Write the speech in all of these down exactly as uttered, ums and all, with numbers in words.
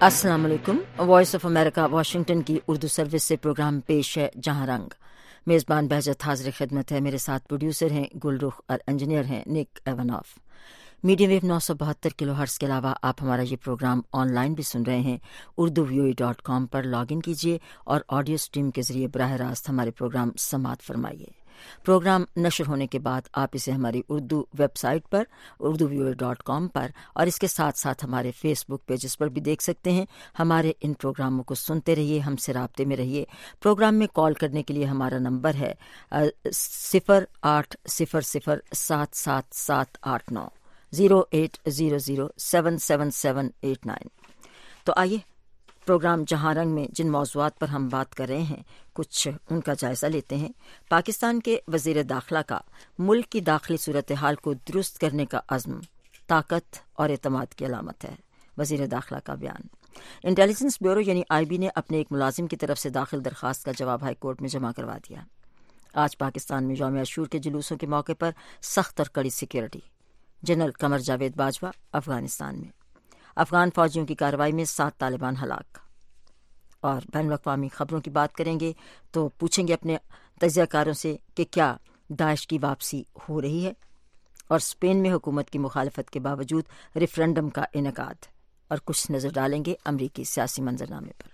السلام علیکم. Voice of America Washington کی اردو سروس سے پروگرام پیش ہے جہاں رنگ. میزبان بہجت حاضر خدمت ہے. میرے ساتھ پروڈیوسر ہیں گل رخ اور انجینئر ہیں نک ایوناف. میڈیم ویو نو سو بہتر کلو ہرٹز کے علاوہ آپ ہمارا یہ پروگرام آن لائن بھی سن رہے ہیں. اردو ویو ڈاٹ کام پر لاگ ان کیجیے اور آڈیو اسٹریم کے ذریعے براہ راست ہمارے پروگرام سماعت فرمائیے. پروگرام نشر ہونے کے بعد آپ اسے ہماری اردو ویب سائٹ پر اردو ویو ڈاٹ کام پر اور اس کے ساتھ ساتھ ہمارے فیس بک پیجز پر بھی دیکھ سکتے ہیں. ہمارے ان پروگراموں کو سنتے رہیے, ہم سے رابطے میں رہیے. پروگرام میں کال کرنے کے لیے ہمارا نمبر ہے صفر آٹھ صفر صفر سات سات سات آٹھ نو zero eight zero zero seven seven seven eight nine. تو آئیے پروگرام جہاں رنگ میں جن موضوعات پر ہم بات کر رہے ہیں کچھ ان کا جائزہ لیتے ہیں. پاکستان کے وزیر داخلہ کا ملک کی داخلی صورتحال کو درست کرنے کا عزم طاقت اور اعتماد کی علامت ہے. وزیر داخلہ کا بیان. انٹیلیجنس بیورو یعنی آئی بی نے اپنے ایک ملازم کی طرف سے داخل درخواست کا جواب ہائی کورٹ میں جمع کروا دیا. آج پاکستان میں یوم عاشور کے جلوسوں کے موقع پر سخت اور کڑی سیکیورٹی. جنرل قمر جاوید باجوہ افغانستان میں. افغان فوجیوں کی کارروائی میں سات طالبان ہلاک. اور بین الاقوامی خبروں کی بات کریں گے تو پوچھیں گے اپنے تجزیہ کاروں سے کہ کیا داعش کی واپسی ہو رہی ہے. اور اسپین میں حکومت کی مخالفت کے باوجود ریفرنڈم کا انعقاد. اور کچھ نظر ڈالیں گے امریکی سیاسی منظرنامے پر.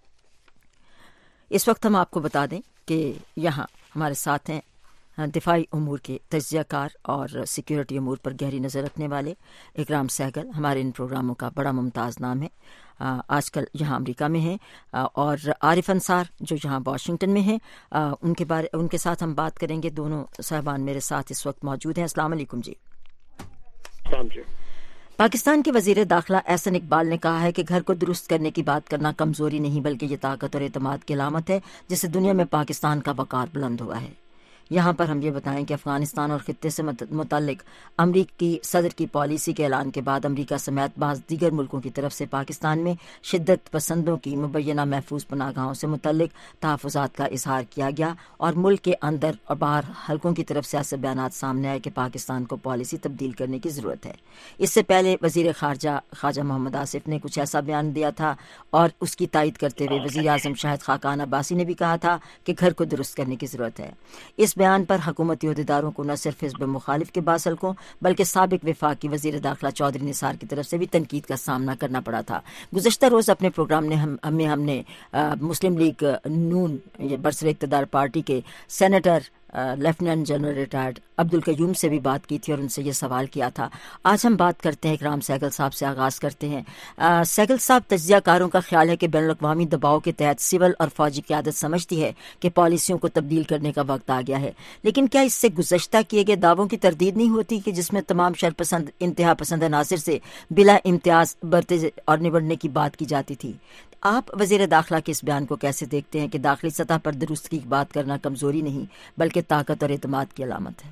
اس وقت ہم آپ کو بتا دیں کہ یہاں ہمارے ساتھ ہیں دفاعی امور کے تجزیہ کار اور سیکیورٹی امور پر گہری نظر رکھنے والے اکرام سہگل. ہمارے ان پروگراموں کا بڑا ممتاز نام ہے. آج کل یہاں امریکہ میں ہیں. اور عارف انصار جو یہاں واشنگٹن میں ہیں, ان کے بارے ان کے ساتھ ہم بات کریں گے. دونوں صاحبان میرے ساتھ اس وقت موجود ہیں. السلام علیکم جی. السلام جی. پاکستان کے وزیر داخلہ احسن اقبال نے کہا ہے کہ گھر کو درست کرنے کی بات کرنا کمزوری نہیں بلکہ یہ طاقت اور اعتماد کی علامت ہے جس سے دنیا میں پاکستان کا وقار بلند ہوا ہے. یہاں پر ہم یہ بتائیں کہ افغانستان اور خطے سے متعلق امریکی صدر کی پالیسی کے اعلان کے بعد امریکہ سمیت بعض دیگر ملکوں کی طرف سے پاکستان میں شدت پسندوں کی مبینہ محفوظ پناہ گاہوں سے متعلق تحفظات کا اظہار کیا گیا اور ملک کے اندر اور باہر حلقوں کی طرف سے ایسے بیانات سامنے آئے کہ پاکستان کو پالیسی تبدیل کرنے کی ضرورت ہے. اس سے پہلے وزیر خارجہ خواجہ محمد آصف نے کچھ ایسا بیان دیا تھا اور اس کی تائید کرتے ہوئے وزیر اعظم شاہد خاقان عباسی نے بھی کہا تھا کہ گھر کو درست کرنے کی ضرورت ہے. اس بیان پر حکومتی عہدیداروں کو نہ صرف حزب مخالف کے باس حلقوں بلکہ سابق وفاقی وزیر داخلہ چودھری نثار کی طرف سے بھی تنقید کا سامنا کرنا پڑا تھا. گزشتہ روز اپنے پروگرام نے ہم ہمیں ہم نے مسلم لیگ نون برسر اقتدار پارٹی کے senator lieutenant general retired Abdul Qayyum سے بھی بات کی تھی اور ان سے یہ سوال کیا تھا. آج ہم بات کرتے ہیں اکرام سہگل صاحب سے آغاز کرتے ہیں. سہگل صاحب, تجزیہ کاروں کا خیال ہے کہ بین الاقوامی دباؤ کے تحت سول اور فوجی قیادت سمجھتی ہے کہ پالیسیوں کو تبدیل کرنے کا وقت آ گیا ہے, لیکن کیا اس سے گزشتہ کیے گئے دعووں کی تردید نہیں ہوتی کہ جس میں تمام شرپسند انتہا پسند عناصر سے بلا امتیاز برتے اور نبڑنے کی بات کی جاتی تھی. آپ وزیر داخلہ کے اس بیان کو کیسے دیکھتے ہیں کہ داخلی سطح پر درستگی کی بات کرنا کمزوری نہیں بلکہ طاقت اور اعتماد کی علامت ہے؟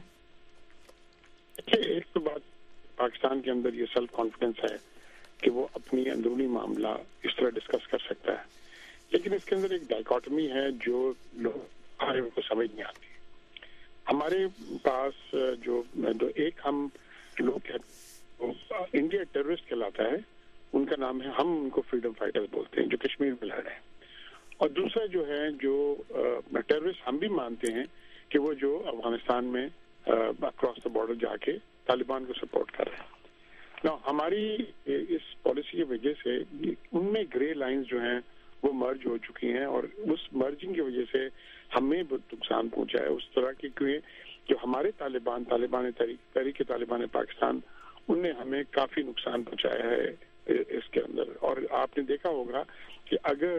ایک تو بات پاکستان کے اندر یہ سیلف کانفیڈنس ہے کہ وہ اپنی اندرونی معاملہ اس طرح ڈسکس کر سکتا ہے, لیکن اس کے اندر ایک ڈائیکاٹمی ہے جو لوگ کو سمجھ نہیں آتی. ہمارے پاس جو ایک ہم لوگ انڈیا ٹیررسٹ کہلاتا ہے, ان کا نام ہے, ہم ان کو فریڈم فائٹرز بولتے ہیں جو کشمیر میں لڑ رہے ہیں. اور دوسرا جو ہے جو ٹیررسٹ ہم بھی مانتے ہیں کہ وہ جو افغانستان میں اکراس دا بارڈر جا کے طالبان کو سپورٹ کر رہے ہیں. نا ہماری اس پالیسی کی وجہ سے ان میں گرے لائنز جو ہیں وہ مرج ہو چکی ہیں اور اس مرجنگ کی وجہ سے ہمیں بہت نقصان پہنچا ہے. اس طرح کی کہ جو ہمارے طالبان طالبان تحریک طالبان پاکستان ان نے ہمیں کافی نقصان پہنچایا ہے اس کے اندر. اور آپ نے دیکھا ہوگا کہ اگر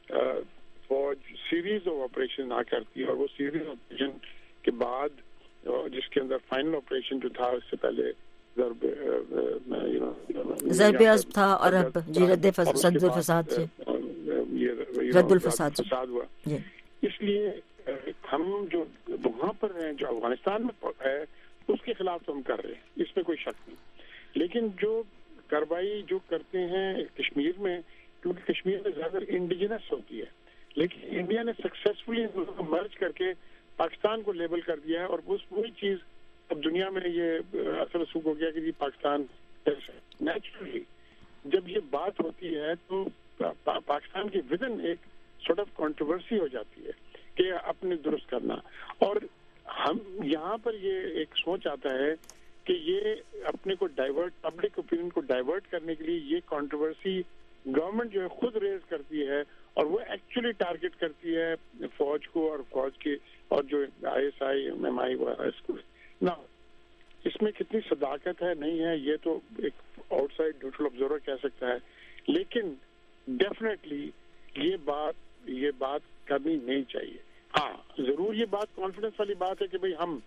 فوج سیریز آف آپریشن نہ کرتی اور وہ سیریز آپریشن کے بعد جس کے اندر فائنل آپریشن جو تھا اس سے پہلے ضرب ضرب عزم تھا اور اب جی رد صد الفساد سے رد الفساد ہوا. اس لیے ہم جو وہاں پر ہیں جو افغانستان میں ہے اس کے خلاف تو ہم کر رہے ہیں, اس میں کوئی شک نہیں. لیکن جو کارروائی جو کرتے ہیں کشمیر میں, کیونکہ کشمیر میں زیادہ انڈیجنس ہوتی ہے, لیکن انڈیا نے سکسیسفلی مرج کر کے پاکستان کو لیبل کر دیا ہے. اور وہی چیز اب دنیا میں یہ اثر رسوخ ہو گیا کہ جی پاکستان نیچرلی جب یہ بات ہوتی ہے تو پاکستان کی ودن ایک سارٹ آف کنٹروورسی ہو جاتی ہے کہ اپنے درست کرنا. اور ہم یہاں پر یہ ایک سوچ آتا ہے کہ یہ اپنے کو ڈائیورٹ پبلک اوپینین کو ڈائیورٹ کرنے کے لیے یہ کنٹروورسی گورنمنٹ جو ہے خود ریز کرتی ہے اور وہ ایکچولی ٹارگٹ کرتی ہے فوج کو اور فوج کے اور جو I S I M M I نہ اس میں کتنی صداقت ہے نہیں ہے یہ تو ایک آؤٹ سائڈ نیوٹرل آبزرور کہہ سکتا ہے. لیکن ڈیفینیٹلی یہ بات یہ بات کرنی نہیں چاہیے. ہاں ضرور یہ بات کانفیڈنس والی بات ہے کہ بھئی ہم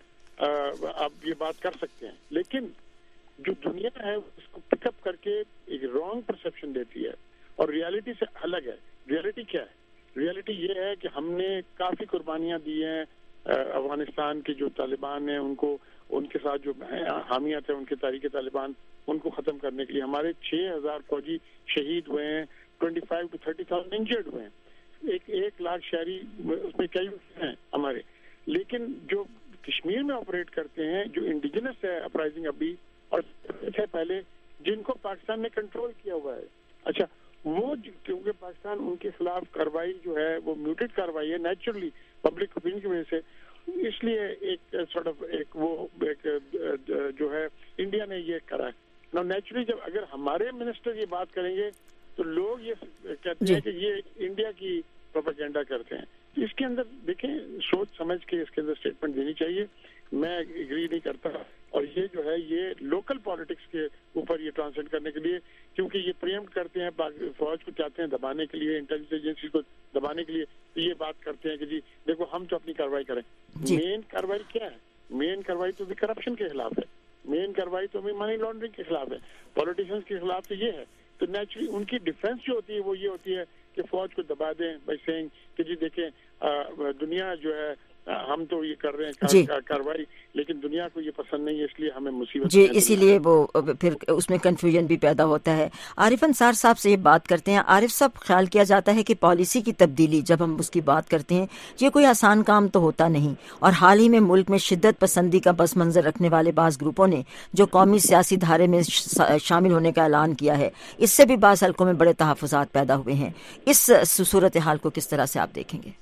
اب یہ بات کر سکتے ہیں, لیکن جو دنیا ہے اس کو پک اپ کر کے ایک رانگ پرسپشن دیتی ہے اور ریالٹی سے الگ ہے. ریالٹی کیا ہے؟ ریالٹی یہ ہے کہ ہم نے کافی قربانیاں دی ہیں افغانستان کے جو طالبان ہیں ان کو, ان کے ساتھ جو حامیت ہے ان کے تحریک طالبان ان کو ختم کرنے کے لیے. ہمارے چھ ہزار فوجی شہید ہوئے ہیں, twenty five to thirty thousand injured ہوئے ہیں, ایک ایک لاکھ شہری اس میں کئی ہیں ہمارے. لیکن جو کشمیر میں آپریٹ کرتے ہیں جو انڈیجنس ہے اپرائزنگ ابھی اور پہلے جن کو پاکستان نے کنٹرول کیا ہوا ہے, اچھا وہ کیونکہ پاکستان ان کے خلاف کاروائی جو ہے وہ میوٹڈ کاروائی ہے نیچرلی پبلک اوپینین کی وجہ سے, اس لیے ایک سارٹ آف ایک وہ ایک جو ہے انڈیا نے یہ کرا ہے. نا نیچرلی جب اگر ہمارے منسٹر یہ بات کریں گے تو لوگ یہ کہتے ہیں کہ یہ انڈیا کی پروپیگنڈا کرتے ہیں. اس کے اندر دیکھیں سوچ سمجھ کے اس کے اندر اسٹیٹمنٹ دینی چاہیے. میں ایگری نہیں کرتا اور یہ جو ہے یہ لوکل پالیٹکس کے اوپر یہ ٹرانسلیٹ کرنے کے لیے کیونکہ یہ پریمپٹ کرتے ہیں فوج کو چاہتے ہیں دبانے کے لیے, انٹیلیجنس ایجنسی کو دبانے کے لیے, تو یہ بات کرتے ہیں کہ جی دیکھو ہم تو اپنی کارروائی کریں. مین کارروائی کیا ہے؟ مین کارروائی تو بھی کرپشن کے خلاف ہے, مین کارروائی تو بھی منی لانڈرنگ کے خلاف ہے, پولیٹیشینس کے خلاف تو یہ ہے. تو نیچرلی ان کی ڈیفینس جو ہوتی ہے وہ یہ ہوتی ہے کہ فوج کو دبا دیں بائی سینگ کہ جی دیکھیں دنیا جو ہے ہم تو یہ کر رہے ہیں جی. کارروائی لیکن دنیا کو یہ پسند نہیں ہے اس لیے ہمیں مصیبت جی اسی لیے وہ پھر اس میں کنفیوژن بھی پیدا ہوتا ہے. عارف انصار صاحب سے یہ بات کرتے ہیں. عارف صاحب خیال کیا جاتا ہے کہ پالیسی کی تبدیلی جب ہم اس کی بات کرتے ہیں یہ کوئی آسان کام تو ہوتا نہیں, اور حال ہی میں ملک میں شدت پسندی کا پس منظر رکھنے والے بعض گروپوں نے جو قومی سیاسی دھارے میں شامل ہونے کا اعلان کیا ہے اس سے بھی بعض حلقوں میں بڑے تحفظات پیدا ہوئے ہیں. اس صورتحال کو کس طرح سے آپ دیکھیں گے؟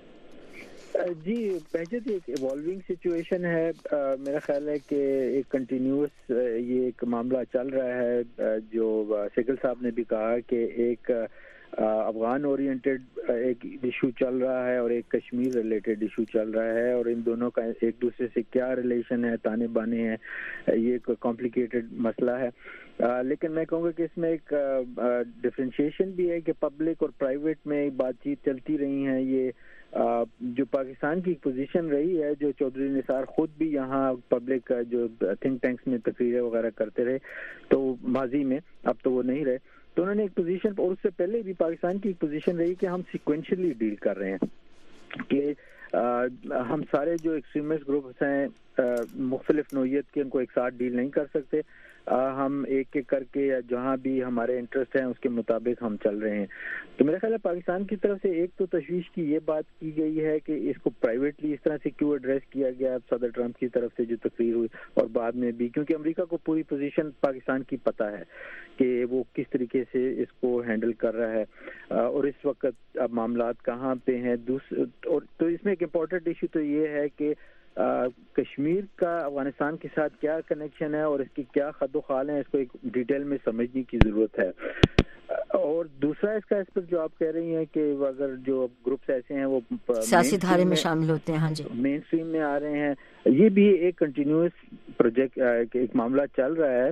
جی بہجت ایک ایوالونگ سچویشن ہے. میرا خیال ہے کہ ایک کنٹینیوس یہ ایک معاملہ چل رہا ہے جو سیکل صاحب نے بھی کہا کہ ایک افغان اورینٹڈ ایک ایشو چل رہا ہے اور ایک کشمیر ریلیٹڈ ایشو چل رہا ہے, اور ان دونوں کا ایک دوسرے سے کیا ریلیشن ہے, تانے بانے ہیں, یہ ایک کمپلیکیٹڈ مسئلہ ہے. لیکن میں کہوں گا کہ اس میں ایک ڈفرینشیشن بھی ہے کہ پبلک اور پرائیویٹ میں بات چیت چلتی رہی ہیں. یہ جو پاکستان کی پوزیشن رہی ہے, جو چودھری نثار خود بھی یہاں پبلک جو تھنک ٹینکس میں تقریریں وغیرہ کرتے رہے تو ماضی میں, اب تو وہ نہیں رہے, تو انہوں نے ایک پوزیشن, اور اس سے پہلے بھی پاکستان کی ایک پوزیشن رہی کہ ہم سیکوینشلی ڈیل کر رہے ہیں کہ ہم سارے جو ایکسٹریمسٹ گروپس ہیں مختلف نوعیت کے ان کو ایک ساتھ ڈیل نہیں کر سکتے, ہم ایک ایک کر کے یا جہاں بھی ہمارے انٹرسٹ ہیں اس کے مطابق ہم چل رہے ہیں. تو میرا خیال ہے پاکستان کی طرف سے ایک تو تشویش کی یہ بات کی گئی ہے کہ اس کو پرائیویٹلی اس طرح سے کیوں ایڈریس کیا گیا صدر ٹرمپ کی طرف سے جو تقریر ہوئی, اور بعد میں بھی کیونکہ امریکہ کو پوری پوزیشن پاکستان کی پتہ ہے کہ وہ کس طریقے سے اس کو ہینڈل کر رہا ہے اور اس وقت اب معاملات کہاں پہ ہیں. اور تو اس میں ایک امپورٹنٹ ایشو تو یہ ہے کہ آ, کشمیر کا افغانستان کے ساتھ کیا کنیکشن ہے اور اس کی کیا خد و خال ہیں, اس کو ایک ڈیٹیل میں سمجھنے کی ضرورت ہے. اور دوسرا اس کا اس پر جو آپ کہہ رہی ہیں کہ اگر جو گروپس ایسے ہیں وہ سیاسی دھارے میں شامل ہوتے ہیں, ہاں جی مین اسٹریم میں آ رہے ہیں, یہ بھی ایک کنٹینیوس پروجیکٹ ایک معاملہ چل رہا ہے.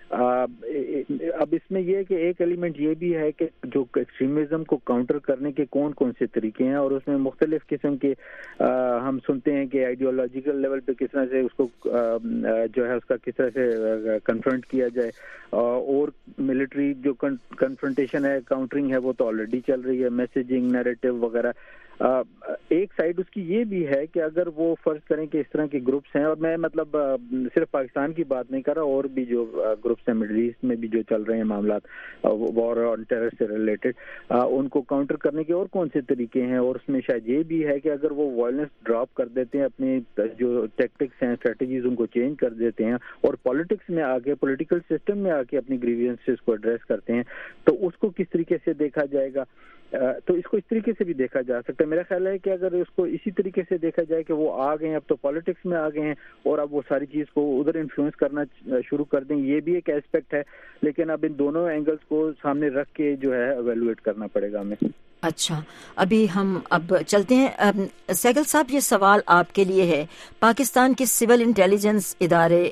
اب اس میں یہ کہ ایک ایلیمنٹ یہ بھی ہے کہ جو ایکسٹریمزم کو کاؤنٹر کرنے کے کون کون سے طریقے ہیں, اور اس میں مختلف قسم کے ہم سنتے ہیں کہ آئیڈیولوجیکل لیول پہ کس طرح سے اس کو جو ہے اس کا کس طرح سے کنفرنٹ کیا جائے, اور ملٹری جو کنفرنٹیشن ہے, کاؤنٹرنگ ہے, وہ تو آلریڈی چل رہی ہے, میسیجنگ نیریٹو وغیرہ. ایک سائڈ اس کی یہ بھی ہے کہ اگر وہ فرض کریں کہ اس طرح کے گروپس ہیں, اور میں مطلب صرف پاکستان کی بات نہیں کر رہا, اور بھی جو گروپس ہیں مڈل ایسٹ میں بھی جو چل رہے ہیں معاملات وار اور ٹیرر سے ریلیٹڈ, ان کو کاؤنٹر کرنے کے اور کون سے طریقے ہیں, اور اس میں شاید یہ بھی ہے کہ اگر وہ وائلنس ڈراپ کر دیتے ہیں, اپنے جو ٹیکٹکس ہیں اسٹریٹجیز ان کو چینج کر دیتے ہیں, اور پالیٹکس میں آ کے پولیٹیکل سسٹم میں آ کے اپنی گریوینسز کو ایڈریس کرتے ہیں, تو اس کو کس طریقے سے دیکھا جائے گا. تو اس کو اس طریقے سے بھی دیکھا جا سکتا ہے. میرا خیال ہے کہ اگر اس کو اسی طریقے سے دیکھا جائے کہ وہ آ گئے ہیں, اب تو پالیٹکس میں آ گئے ہیں, اور اب وہ ساری چیز کو ادھر انفلوئنس کرنا شروع کر دیں, یہ بھی ایک ایسپیکٹ ہے. لیکن اب ان دونوں اینگلز کو سامنے رکھ کے جو ہے ایویلویٹ کرنا پڑے گا ہمیں. اچھا, ابھی ہم اب چلتے ہیں. سہگل صاحب, یہ سوال آپ کے لیے ہے. پاکستان کے سول انٹیلیجنس ادارے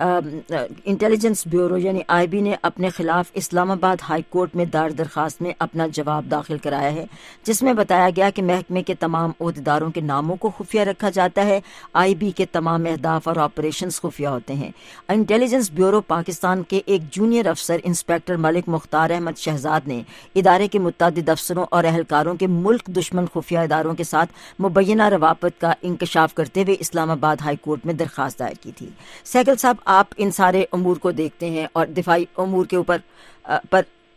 انٹیلیجنس بیورو یعنی آئی بی نے اپنے خلاف اسلام آباد ہائی کورٹ میں دائر درخواست میں اپنا جواب داخل کرایا ہے, جس میں بتایا گیا کہ محکمے کے تمام عہدیداروں کے ناموں کو خفیہ رکھا جاتا ہے. آئی بی کے تمام اہداف اور آپریشنز خفیہ ہوتے ہیں. انٹیلیجنس بیورو پاکستان کے ایک جونیئر افسر انسپیکٹر ملک مختار احمد شہزاد نے ادارے کے متعدد افسروں اور اہلکاروں کے ملک دشمن خفیہ اداروں کے ساتھ مبینہ روابط کا انکشاف کرتے ہوئے اسلام آباد ہائی کورٹ میں درخواست دائر کی تھی. سہگل صاحب, آپ ان سارے امور کو دیکھتے ہیں اور دفاعی امور کے اوپر پر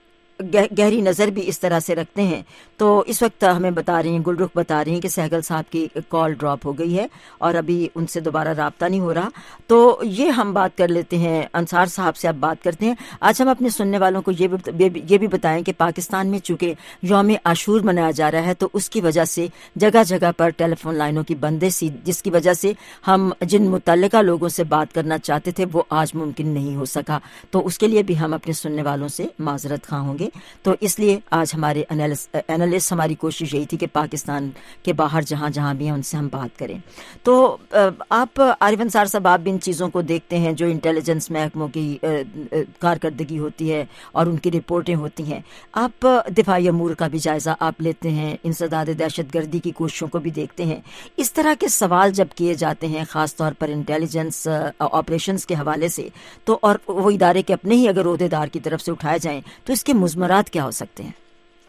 گہری نظر بھی اس طرح سے رکھتے ہیں, تو اس وقت ہمیں بتا رہی ہیں, گل رخ بتا رہی ہیں کہ سہگل صاحب کی کال ڈراپ ہو گئی ہے اور ابھی ان سے دوبارہ رابطہ نہیں ہو رہا. تو یہ ہم بات کر لیتے ہیں, انصار صاحب سے اب بات کرتے ہیں. آج ہم اپنے سننے والوں کو یہ بھی یہ بھی بتائیں کہ پاکستان میں چونکہ یوم عاشور منایا جا رہا ہے, تو اس کی وجہ سے جگہ جگہ پر ٹیلی فون لائنوں کی بندش تھی, جس کی وجہ سے ہم جن متعلقہ لوگوں سے بات کرنا چاہتے تھے وہ آج ممکن نہیں ہو سکا. تو اس کے لیے بھی ہم اپنے سننے والوں سے معذرت خواہ ہوں گے. تو اس لیے آج ہمارے انالسٹ ہماری کوشش یہی تھی کہ پاکستان کے باہر جہاں جہاں بھی ہیں ان سے ہم بات کریں. تو آپ عارف انصار صاحب, آپ بھی ان چیزوں کو دیکھتے ہیں جو انٹیلیجنس محکموں کی کارکردگی ہوتی ہے اور ان کی رپورٹیں ہوتی ہیں. آپ دفاعی امور کا بھی جائزہ آپ لیتے ہیں, انسداد دہشت گردی کی کوششوں کو بھی دیکھتے ہیں. اس طرح کے سوال جب کیے جاتے ہیں خاص طور پر انٹیلیجنس آپریشنز کے حوالے سے, تو اور وہ ادارے کے اپنے ہی اگر عہدیدار کی طرف سے اٹھائے جائیں تو اس کے مضمرات کیا ہو سکتے ہیں؟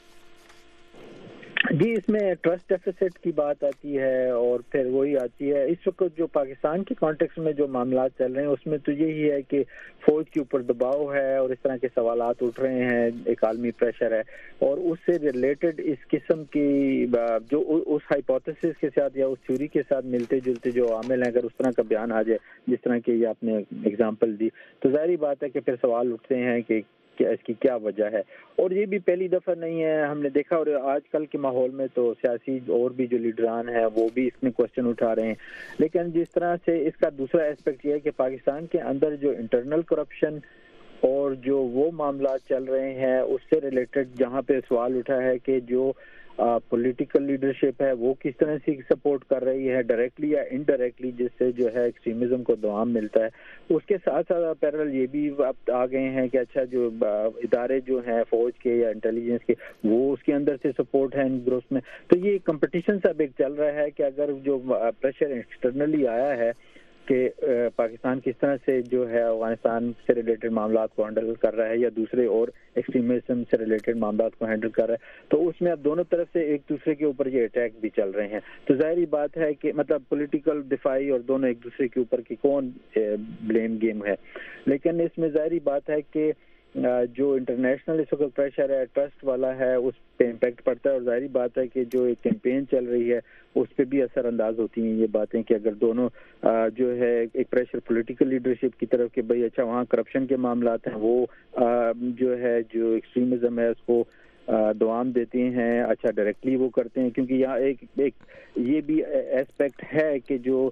جی, اس میں ٹرسٹ ڈیفیسٹ کی بات آتی ہے, اور پھر وہی آتی ہے اس وقت جو پاکستان کے کانٹیکس میں جو معاملات چل رہے ہیں اس میں تو یہی ہے کہ فوج کے اوپر دباؤ ہے اور اس طرح کے سوالات اٹھ رہے ہیں, ایک عالمی پریشر ہے, اور اس سے ریلیٹڈ اس قسم کی جو اس ہائپوتھیسس کے ساتھ یا اس تھیوری کے ساتھ ملتے جلتے جو عامل ہیں, اگر اس طرح کا بیان آ جائے جس طرح کی یہ آپ نے اگزامپل دی, تو ظاہری بات ہے کہ پھر سوال اٹھتے ہیں کہ کہ اس کی کیا وجہ ہے. اور یہ بھی پہلی دفعہ نہیں ہے, ہم نے دیکھا, اور آج کل کے ماحول میں تو سیاسی اور بھی جو لیڈران ہیں وہ بھی اس میں کوشچن اٹھا رہے ہیں. لیکن جس طرح سے اس کا دوسرا ایسپیکٹ یہ ہے کہ پاکستان کے اندر جو انٹرنل کرپشن اور جو وہ معاملات چل رہے ہیں اس سے ریلیٹڈ جہاں پہ سوال اٹھا ہے کہ جو پولیٹیکل لیڈرشپ ہے وہ کس طرح سے سپورٹ کر رہی ہے ڈائریکٹلی یا انڈائریکٹلی, جس سے جو ہے ایکسٹریمزم کو دوام ملتا ہے. اس کے ساتھ ساتھ پیرل یہ بھی اب آ گئے ہیں کہ اچھا جو ادارے جو ہیں فوج کے یا انٹیلیجنس کے وہ اس کے اندر سے سپورٹ ہے ان گروپس میں. تو یہ کمپٹیشن سب ایک چل رہا ہے کہ اگر جو پریشر ایکسٹرنلی آیا ہے کہ پاکستان کس طرح سے جو ہے افغانستان سے ریلیٹڈ معاملات کو ہینڈل کر رہا ہے یا دوسرے اور ایکسٹریمزم سے ریلیٹڈ معاملات کو ہینڈل کر رہا ہے, تو اس میں اب دونوں طرف سے ایک دوسرے کے اوپر یہ اٹیک بھی چل رہے ہیں. تو ظاہری بات ہے کہ مطلب پولیٹیکل دفاعی اور دونوں ایک دوسرے کے اوپر کی کون بلیم گیم ہے. لیکن اس میں ظاہری بات ہے کہ جو انٹرنیشنل اس وقت پریشر ہے, ٹرسٹ والا ہے, اس پہ امپیکٹ پڑتا ہے, اور ظاہری بات ہے کہ جو ایک کیمپین چل رہی ہے اس پہ بھی اثر انداز ہوتی ہیں یہ باتیں کہ اگر دونوں جو ہے ایک پریشر پولیٹیکل لیڈرشپ کی طرف کہ بھئی اچھا وہاں کرپشن کے معاملات ہیں وہ جو ہے جو ایکسٹریمزم ہے اس کو دوام دیتے ہیں, اچھا ڈائریکٹلی وہ کرتے ہیں, کیونکہ یہاں ایک ایک یہ بھی ایسپیکٹ ہے کہ جو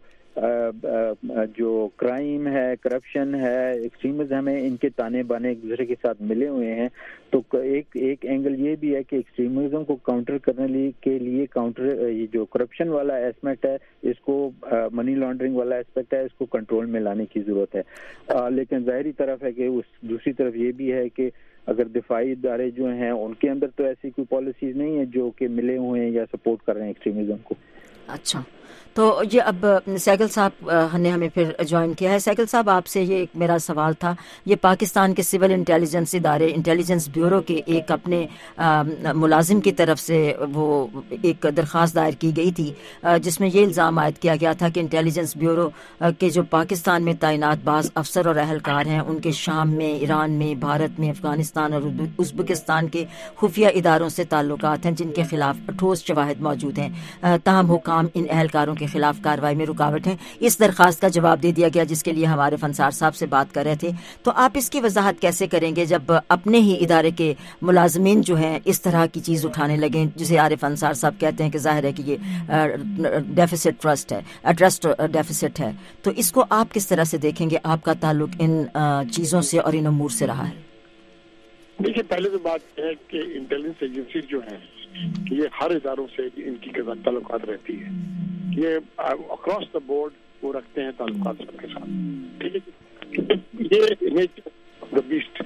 جو کرائم ہے, کرپشن ہے, ایکسٹریمزم ہے, ان کے تانے بانے ایک دوسرے کے ساتھ ملے ہوئے ہیں. تو ایک ایک اینگل یہ بھی ہے کہ ایکسٹریمزم کو کاؤنٹر کرنے کے لیے کاؤنٹر یہ جو کرپشن والا ایسپیکٹ ہے اس کو منی لانڈرنگ والا ایسپیکٹ ہے اس کو کنٹرول میں لانے کی ضرورت ہے. لیکن ظاہری طرف ہے کہ اس دوسری طرف یہ بھی ہے کہ اگر دفاعی ادارے جو ہیں ان کے اندر تو ایسی کوئی پالیسیز نہیں ہے جو کہ ملے ہوئے ہیں یا سپورٹ کر رہے ہیں ایکسٹریمزم کو. اچھا, تو یہ اب سیگل صاحب نے ہمیں پھر جوائن کیا ہے. سیگل صاحب آپ سے یہ ایک میرا سوال تھا. یہ پاکستان کے سول انٹیلیجنس ادارے انٹیلیجنس بیورو کے ایک اپنے ملازم کی طرف سے وہ ایک درخواست دائر کی گئی تھی جس میں یہ الزام عائد کیا گیا تھا کہ انٹیلیجنس بیورو کے جو پاکستان میں تعینات بعض افسر اور اہلکار ہیں ان کے شام میں، ایران میں، بھارت میں، افغانستان اور ازبکستان کے خفیہ اداروں سے تعلقات ہیں جن کے خلاف ٹھوس شواہد موجود ہیں. تاہم حکام ان اہلکاروں کے خلاف کارروائی میں رکاوٹ ہیں. اس درخواست کا جواب دے دیا گیا جس کے لیے ہمارے فنسار صاحب سے بات کر رہے تھے. تو آپ اس کی وضاحت کیسے کریں گے جب اپنے ہی ادارے کے ملازمین جو ہیں اس طرح کی چیز اٹھانے لگیں جسے عارف انصار صاحب کہتے ہیں کہ ظاہر ہے کہ یہ ڈیفیسٹ ٹرسٹ ہے، ٹرسٹ ڈیفیسٹ ہے. تو اس کو آپ کس طرح سے دیکھیں گے؟ آپ کا تعلق ان چیزوں سے اور ان امور سے رہا ہے. دیکھیے، پہلے تو بات ہے کہ انٹیلیجنس ایجنسی جو ہیں یہ ہر اداروں سے ان کی تعلقات رہتی ہے. یہ اکراس دا بورڈ وہ رکھتے ہیں تعلقات سب کے ساتھ. ٹھیک ہے، یہ nature of the best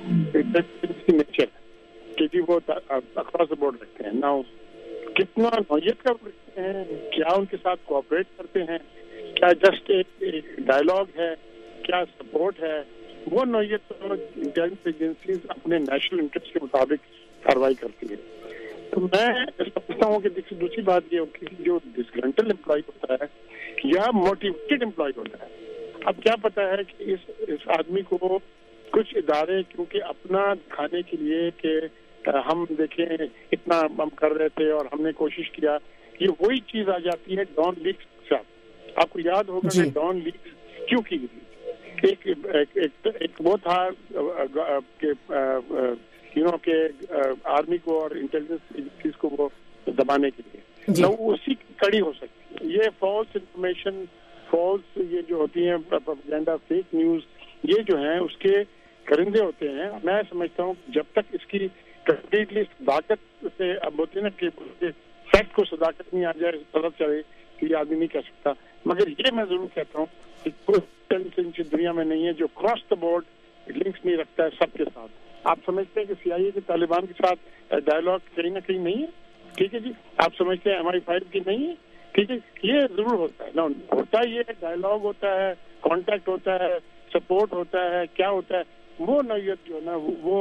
nature کہ جی وہ اکراس دا بورڈ رکھتے ہیں. نہ کتنا نوعیت کا رکھتے ہیں، کیا ان کے ساتھ کوآپریٹ کرتے ہیں، کیا جسٹ ایک ڈائلاگ ہے، کیا سپورٹ ہے، وہ نوعیت انٹیلیجنس ایجنسیز اپنے نیشنل انٹرسٹ کے مطابق کارروائی کرتی ہے. تو میں سمجھتا ہوں کہ دوسری بات یہ ہوتی ہے جو ڈسگرنٹل امپلائی ہوتا ہے یا موٹیویٹڈ امپلائی ہوتا ہے، اب کیا پتا ہے کہ اس اس آدمی کو کچھ ادارے کیونکہ اپنا دکھانے کے لیے کہ ہم دیکھیں اتنا ہم کر رہے تھے اور ہم نے کوشش کیا، یہ وہی چیز آ جاتی ہے ڈان لیکس کے ساتھ. آپ کو یاد ہوگا کہ ڈان لیکس کیوں کی گئی؟ ایک ایک وہ تھا کہ یو نو کہ آرمی کو اور انٹیلیجنس ایجنسیز کو وہ دبانے کے لیے جی. وہ اسی کی کڑی ہو سکتی ہے. یہ فالس انفارمیشن، فالس یہ جو ہوتی ہیں پروپیگنڈا، فیک نیوز، یہ جو ہیں اس کے کرندے ہوتے ہیں. میں سمجھتا ہوں جب تک اس کی کمپلیٹلی صداقت سے اب ہوتی ہے نا کہ فیکٹ کو صداقت نہیں آ جائے، پتہ چلے کہ یہ آدمی نہیں کہہ سکتا. مگر یہ میں ضرور کہتا ہوں کہ کوئی دنیا میں نہیں ہے جو کراس دا بورڈ لنکس نہیں رکھتا ہے سب کے ساتھ. آپ سمجھتے ہیں کہ سی آئی اے کے طالبان کے ساتھ ڈائلاگ کہیں نہ کہیں نہیں ہے؟ ٹھیک ہے جی. آپ سمجھتے ہیں ایم آئی فائیو کی نہیں ہے؟ ٹھیک ہے، یہ ضرور ہوتا ہے. نا ہوتا یہ ڈائلاگ ہوتا ہے، کانٹیکٹ ہوتا ہے، سپورٹ ہوتا ہے، کیا ہوتا ہے وہ نوعیت جو ہے نا وہ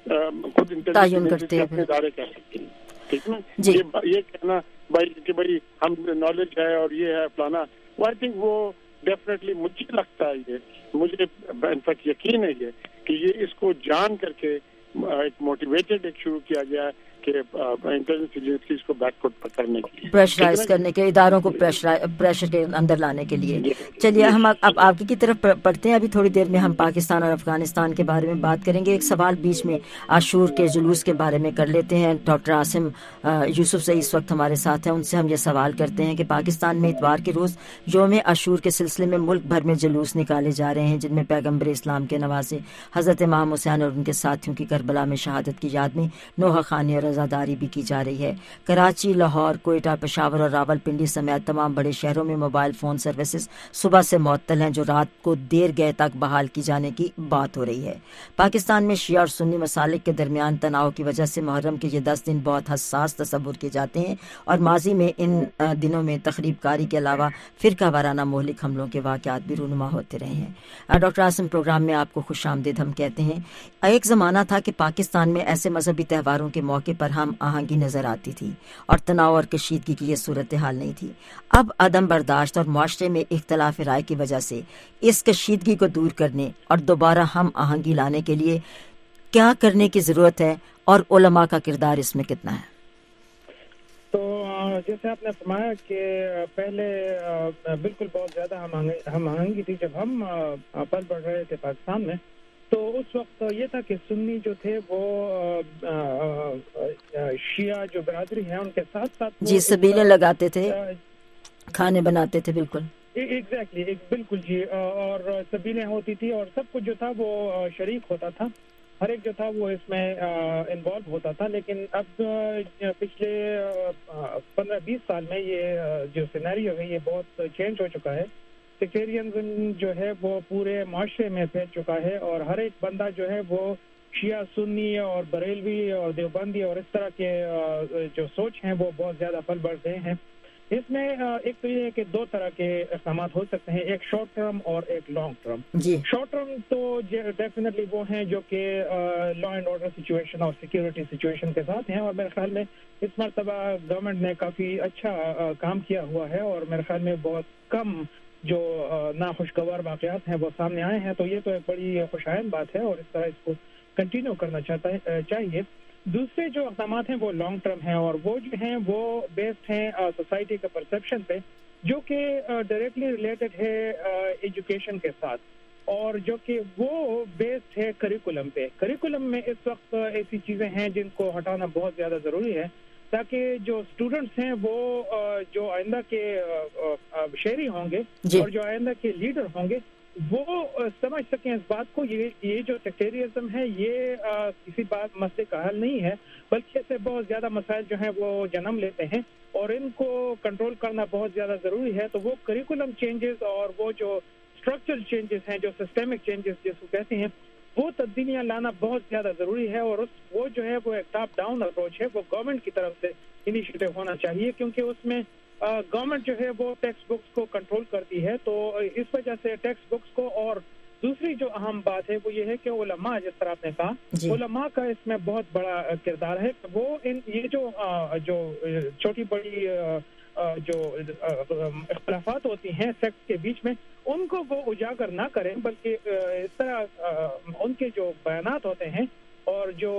خود انٹیلیجنس اپنے ادارے کہہ سکتے ہیں. ٹھیک ہے نا، یہ کہنا بھائی کہ بھائی ہم نالج ہے اور یہ ہے فلانا، وہ آئی تھنک وہ ڈیفینیٹلی مجھے لگتا ہے، یہ مجھے انفیکٹ یقین ہے یہ کہ یہ اس کو جان کر کے ایک موٹیویٹڈ ایک شروع کیا گیا ہے کہ انٹیلیجنس ایجنسیز کو بیک فٹ پکڑنے کے لیے، پریشرائز کرنے کے، اداروں کو پریشر کے اندر لانے کے لیے. چلیے ہم اب آگے کی طرف پڑھتے ہیں. ابھی تھوڑی دیر میں ہم پاکستان اور افغانستان کے بارے میں بات کریں گے. ایک سوال بیچ میں عاشور کے جلوس کے بارے میں کر لیتے ہیں. ڈاکٹر عاصم یوسف سے اس وقت ہمارے ساتھ ہیں. ان سے ہم یہ سوال کرتے ہیں کہ پاکستان میں اتوار کے روز یوم عاشور کے سلسلے میں ملک بھر میں جلوس نکالے جا رہے ہیں جن میں پیغمبر اسلام کے نواسے حضرت امام حسین اور ان کے ساتھیوں کی کربلا میں شہادت کی یاد میں نوحہ خوانی اور عزاداری بھی کی جا رہی ہے. کراچی، لاہور، کوئٹہ، پشاور اور راول پنڈی سمیت تمام بڑے شہروں میں موبائل فون سروسز صبح سے معطل ہیں جو رات کو دیر گئے تک بحال کی جانے کی بات ہو رہی ہے. پاکستان میں شیعہ اور سنی مسالک کے درمیان تناؤ کی وجہ سے محرم کے یہ دس دن بہت حساس تصور کیے جاتے ہیں اور ماضی میں ان دنوں میں تخریب کاری کے علاوہ فرقہ وارانہ مہلک حملوں کے واقعات بھی رونما ہوتے رہے ہیں. ڈاکٹر عاصم، پروگرام میں آپ کو خوش آمدید ہم کہتے ہیں. ایک زمانہ تھا کہ پاکستان میں ایسے مذہبی تہواروں کے موقع پر ہم آہنگی نظر آتی تھی اور تناؤ اور کشیدگی کی یہ صورتحال نہیں تھی. اب عدم برداشت اور معاشرے میں اختلاف رائے کی وجہ سے اس کشیدگی کو دور کرنے اور دوبارہ ہم آہنگی لانے کے لیے کیا کرنے کی ضرورت ہے اور علماء کا کردار اس میں کتنا ہے؟ تو جیسے آپ نے فرمایا کہ پہلے بالکل بہت زیادہ ہم آہنگی تھی جب ہم پل بڑھ رہے تھے پاکستان میں. تو اس وقت یہ تھا کہ سنی جو تھے وہ شیعہ جو برادری ہے ان کے ساتھ ساتھ جی سبیلیں لگاتے تھے، کھانے بناتے تھے. بالکل ایگزیکٹلی ایک بالکل جی. اور سبیلیں ہوتی تھی اور سب کچھ جو تھا وہ شریک ہوتا تھا، ہر ایک جو تھا وہ اس میں انوالو ہوتا تھا. لیکن اب پچھلے پندرہ بیس سال میں یہ جو سینیریو ہے یہ بہت چینج ہو چکا ہے. سیکٹیرینزم جو ہے وہ پورے معاشرے میں پھیل چکا ہے اور ہر ایک بندہ جو ہے وہ شیعہ، سنی اور بریلوی اور دیوبندی اور اس طرح کے جو سوچ ہیں وہ بہت زیادہ پل بڑھ گئے ہیں. اس میں ایک تو یہ ہے کہ دو طرح کے اقدامات ہو سکتے ہیں, ایک شارٹ ٹرم اور ایک لانگ ٹرم. شارٹ ٹرم تو ڈیفینیٹلی وہ ہیں جو کہ لا اینڈ آرڈر سچویشن اور سیکورٹی سچویشن کے ساتھ ہیں, اور میرے خیال میں اس مرتبہ گورنمنٹ نے کافی اچھا کام کیا ہوا ہے, اور میرے خیال میں بہت کم جو ناخوشگوار واقعات ہیں وہ سامنے آئے ہیں. تو یہ تو ایک بڑی خوشائند بات ہے, اور اس طرح اس کو کنٹینیو کرنا چاہتا ہے چاہیے. دوسرے جو اقدامات ہیں وہ لانگ ٹرم ہیں, اور وہ جو ہیں وہ بیسڈ ہیں سوسائٹی کا پرسیپشن پہ, جو کہ ڈائریکٹلی ریلیٹڈ ہے ایجوکیشن کے ساتھ, اور جو کہ وہ بیسڈ ہے کریکولم پہ. کریکولم میں اس وقت ایسی چیزیں ہیں جن کو ہٹانا بہت زیادہ ضروری ہے, تاکہ جو اسٹوڈنٹس ہیں وہ جو آئندہ کے شہری ہوں گے اور جو آئندہ کے لیڈر ہوں گے وہ سمجھ سکیں اس بات کو, یہ یہ جو سیکٹریزم ہے یہ کسی بات مسئلے کا حل نہیں ہے, بلکہ اس سے بہت زیادہ مسائل جو ہیں وہ جنم لیتے ہیں, اور ان کو کنٹرول کرنا بہت زیادہ ضروری ہے. تو وہ کریکولم چینجز اور وہ جو اسٹرکچرل چینجز ہیں, جو سسٹمک چینجز جس کو کہتے ہیں, وہ تبدیلیاں لانا بہت زیادہ ضروری ہے. اور اس وہ جو ہے وہ ایک ٹاپ ڈاؤن اپروچ ہے, وہ گورنمنٹ کی طرف سے انیشیٹو ہونا چاہیے, کیونکہ اس میں گورنمنٹ جو ہے وہ ٹیکسٹ بکس کو کنٹرول کرتی ہے. تو اس وجہ سے ٹیکسٹ بکس کو, اور دوسری جو اہم بات ہے وہ یہ ہے کہ علماء, جس طرح آپ نے کہا, جی. علماء کا اس میں بہت بڑا کردار ہے. وہ ان یہ جو جو چھوٹی بڑی جو اختلافات ہوتی ہیں سیکٹس کے بیچ میں, ان کو وہ اجاگر نہ کریں, بلکہ اس طرح ان کے جو بیانات ہوتے ہیں اور جو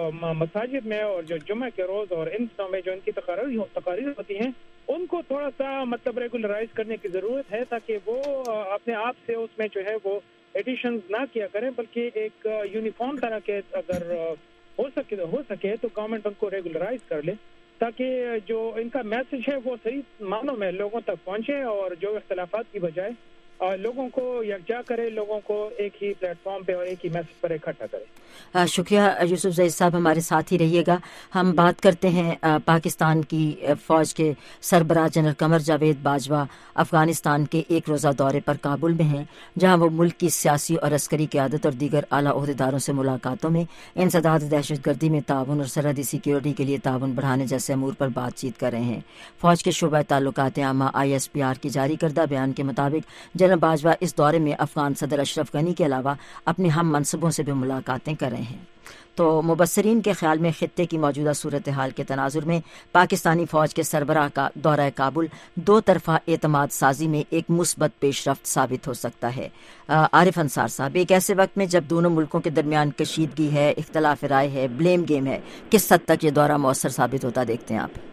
مساجد میں اور جو جمعہ کے روز اور ان دنوں میں جو ان کی تقاریر تقاریر ہوتی ہیں, ان کو تھوڑا سا مطلب ریگولرائز کرنے کی ضرورت ہے, تاکہ وہ اپنے آپ سے اس میں جو ہے وہ ایڈیشنز نہ کیا کریں, بلکہ ایک یونیفارم طرح کے اگر ہو سکے ہو سکے تو گورنمنٹ ان کو ریگولرائز کر لے, تاکہ جو ان کا میسج ہے وہ صحیح معنوں میں لوگوں تک پہنچے, اور جو اختلافات کی بجائے لوگوں کو یکجا کرے, لوگوں کو ایک ہی پلیٹ فارم پہ اور ایک ہی میسج پر اکٹھا کرے. شکریہ یوسف زئی صاحب, ہمارے ساتھ ہی رہیے گا. ہم بات کرتے ہیں پاکستان کی فوج کے سربراہ جنرل قمر جاوید باجوہ افغانستان کے ایک روزہ دورے پر کابل میں ہیں, جہاں وہ ملک کی سیاسی اور عسکری قیادت اور دیگر اعلیٰ عہدیداروں سے ملاقاتوں میں انسداد دہشت گردی میں تعاون اور سرحدی سیکیورٹی کے لیے تعاون بڑھانے جیسے امور پر بات چیت کر رہے ہیں. فوج کے شعبہ تعلقات عامہ آئی ایس پی آر کی جاری کردہ بیان کے مطابق جنرل باجوہ اس دورے میں افغان صدر اشرف غنی کے علاوہ اپنے ہم منصبوں سے بھی ملاقاتیں کر رہے ہیں. تو مبصرین کے خیال میں خطے کی موجودہ صورتحال کے تناظر میں پاکستانی فوج کے سربراہ کا دورہ کابل دو طرفہ اعتماد سازی میں ایک مثبت پیش رفت ثابت ہو سکتا ہے. عارف انصار صاحب, ایک ایسے وقت میں جب دونوں ملکوں کے درمیان کشیدگی ہے, اختلاف رائے ہے, بلیم گیم ہے, کس حد تک یہ دورہ مؤثر ثابت ہوتا دیکھتے ہیں آپ؟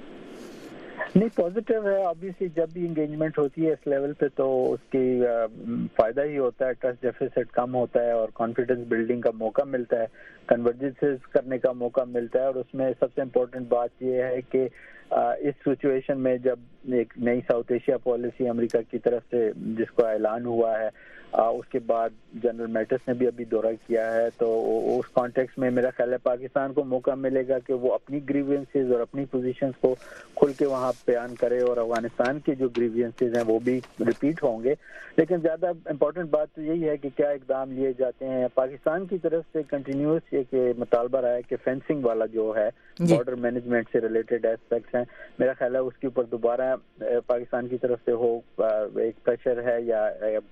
نہیں, پازیٹیو ہے. آبویسلی جب بھی انگیجمنٹ ہوتی ہے اس لیول پہ تو اس کی فائدہ ہی ہوتا ہے, ٹرسٹ ڈیفیسٹ کم ہوتا ہے اور کانفیڈنس بلڈنگ کا موقع ملتا ہے, کنورجنسز کرنے کا موقع ملتا ہے. اور اس میں سب سے امپورٹنٹ بات یہ ہے کہ اس سچویشن میں جب ایک نئی ساؤتھ ایشیا پالیسی امریکہ کی طرف سے جس کو اعلان ہوا ہے, اس کے بعد جنرل میٹس نے بھی ابھی دورہ کیا ہے, تو اس کانٹیکس میں میرا خیال ہے پاکستان کو موقع ملے گا کہ وہ اپنی گریوینسز اور اپنی پوزیشنز کو کھل کے وہاں بیان کرے, اور افغانستان کی جو گریوینسز ہیں وہ بھی ریپیٹ ہوں گے. لیکن زیادہ امپورٹنٹ بات تو یہی ہے کہ کیا اقدام لیے جاتے ہیں. پاکستان کی طرف سے کنٹینیوس ایک مطالبہ رہا ہے کہ فینسنگ والا جو ہے بارڈر مینجمنٹ سے ریلیٹڈ ایسپیکٹس ہیں, میرا خیال ہے اس کے اوپر دوبارہ پاکستان کی طرف سے ہو ایک پریشر ہے یا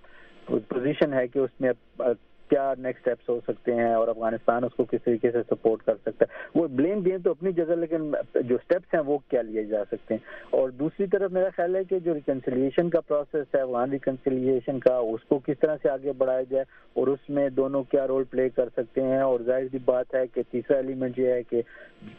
پوزیشن ہے کہ اس میں کیا نیکسٹ سٹیپس ہو سکتے ہیں اور افغانستان اس کو کس طریقے سے سپورٹ کر سکتا ہے. وہ بلیم گیم تو اپنی جگہ, لیکن جو سٹیپس ہیں وہ کیا لیے جا سکتے ہیں. اور دوسری طرف میرا خیال ہے کہ جو ریکنسیلیشن کا پروسیس ہے, افغان ریکنسیلیشن کا, اس کو کس طرح سے آگے بڑھایا جائے اور اس میں دونوں کیا رول پلے کر سکتے ہیں. اور ظاہر سی بات ہے کہ تیسرا ایلیمنٹ یہ ہے کہ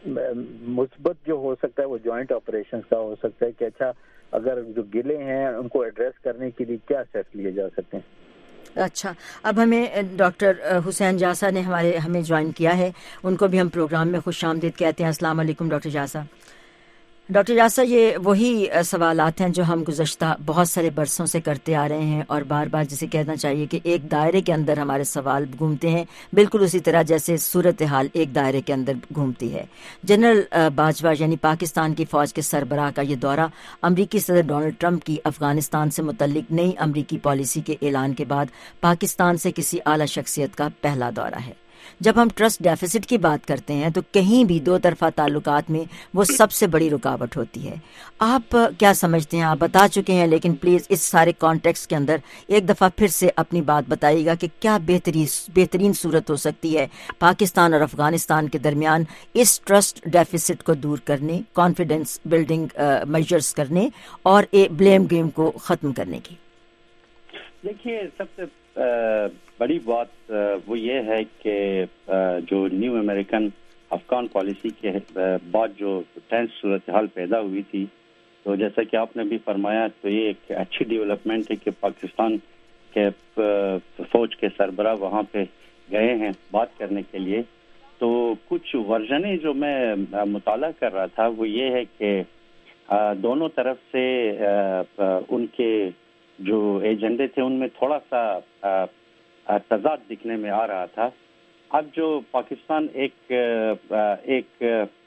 مثبت جو ہو سکتا ہے وہ جوائنٹ آپریشنز کا ہو سکتا ہے کہ اچھا اگر جو گلے ہیں ان کو ایڈریس کرنے کے لیے کیا اسٹیپس لیے جا سکتے ہیں. اچھا, اب ہمیں ڈاکٹر حسین جاسا نے ہمارے ہمیں جوائن کیا ہے, ان کو بھی ہم پروگرام میں خوش آمدید کہتے ہیں. السلام علیکم ڈاکٹر جاسا. ڈاکٹر جاسا, یہ وہی سوالات ہیں جو ہم گزشتہ بہت سارے برسوں سے کرتے آ رہے ہیں, اور بار بار جسے کہنا چاہیے کہ ایک دائرے کے اندر ہمارے سوال گھومتے ہیں, بالکل اسی طرح جیسے صورتحال ایک دائرے کے اندر گھومتی ہے. جنرل باجوہ یعنی پاکستان کی فوج کے سربراہ کا یہ دورہ امریکی صدر ڈونلڈ ٹرمپ کی افغانستان سے متعلق نئی امریکی پالیسی کے اعلان کے بعد پاکستان سے کسی اعلیٰ شخصیت کا پہلا دورہ ہے. جب ہم ٹرسٹ ڈیفیسٹ کی بات کرتے ہیں تو کہیں بھی دو طرفہ تعلقات میں وہ سب سے بڑی رکاوٹ ہوتی ہے. آپ کیا سمجھتے ہیں؟ آپ بتا چکے ہیں لیکن پلیز اس سارے کانٹیکسٹ کے اندر ایک دفعہ پھر سے اپنی بات بتائیے گا کہ کیا بہتری بہترین صورت ہو سکتی ہے پاکستان اور افغانستان کے درمیان اس ٹرسٹ ڈیفیسٹ کو دور کرنے, کانفیڈنس بلڈنگ میجرز کرنے اور بلیم گیم کو ختم کرنے کی. دیکھیے, سب سے بڑی بات وہ یہ ہے کہ جو نیو امریکن افغان پالیسی کے بعد جو ٹینس صورتحال پیدا ہوئی تھی, تو جیسا کہ آپ نے بھی فرمایا تو یہ ایک اچھی ڈیولپمنٹ ہے کہ پاکستان کے فوج کے سربراہ وہاں پہ گئے ہیں بات کرنے کے لیے. تو کچھ ورژنیں جو میں مطالعہ کر رہا تھا وہ یہ ہے کہ دونوں طرف سے ان کے جو ایجنڈے تھے ان میں تھوڑا سا تضاد دکھنے میں آ رہا تھا. اب جو پاکستان ایک ایک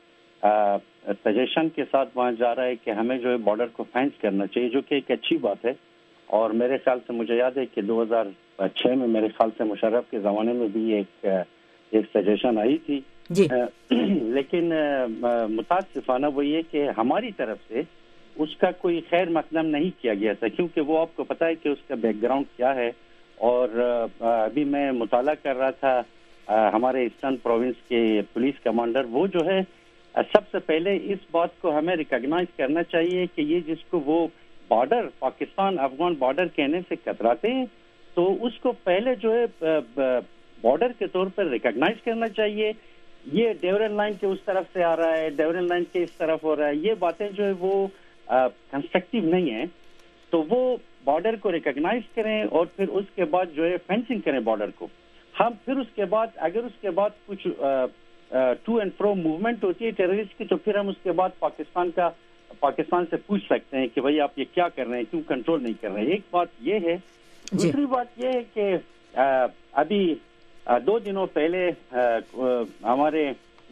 سجیشن کے ساتھ وہاں جا رہا ہے کہ ہمیں جو ہے بارڈر کو فینس کرنا چاہیے, جو کہ ایک اچھی بات ہے. اور میرے خیال سے مجھے یاد ہے کہ دو ہزار چھ میں میرے خیال سے مشرف کے زمانے میں بھی ایک ایک سجیشن آئی تھی جی. لیکن متاسفانہ وہ یہ کہ ہماری طرف سے اس کا کوئی خیر مقدم نہیں کیا گیا تھا, کیونکہ وہ آپ کو پتہ ہے کہ اس کا بیک گراؤنڈ کیا ہے. اور ابھی میں مطالعہ کر رہا تھا ہمارے ایسٹرن پروونس کے پولیس کمانڈر, وہ جو ہے سب سے پہلے اس بات کو ہمیں ریکگنائز کرنا چاہیے کہ یہ جس کو وہ بارڈر پاکستان افغان بارڈر کہنے سے کتراتے ہیں تو اس کو پہلے جو ہے بارڈر کے طور پر ریکگنائز کرنا چاہیے. یہ ڈیورن لائن کے اس طرف سے آ رہا ہے, ڈیورن لائن کے اس طرف ہو رہا ہے, یہ باتیں جو ہے وہ کنسٹرکٹیو نہیں ہیں. تو وہ بارڈر کو ریکگنائز کریں اور پھر اس کے بعد جو ہے فینسنگ کریں بارڈر کو. ہم پھر اس کے بعد اگر اس کے بعد کچھ ٹو اینڈ فرو موومنٹ ہوتی ہے ٹیررسٹ کی, تو پھر ہم اس کے بعد پاکستان کا پاکستان سے پوچھ سکتے ہیں کہ بھائی آپ یہ کیا کر رہے ہیں, کیوں کنٹرول نہیں کر رہے ہیں. ایک بات یہ ہے. دوسری بات یہ ہے کہ ابھی دو دنوں پہلے ہمارے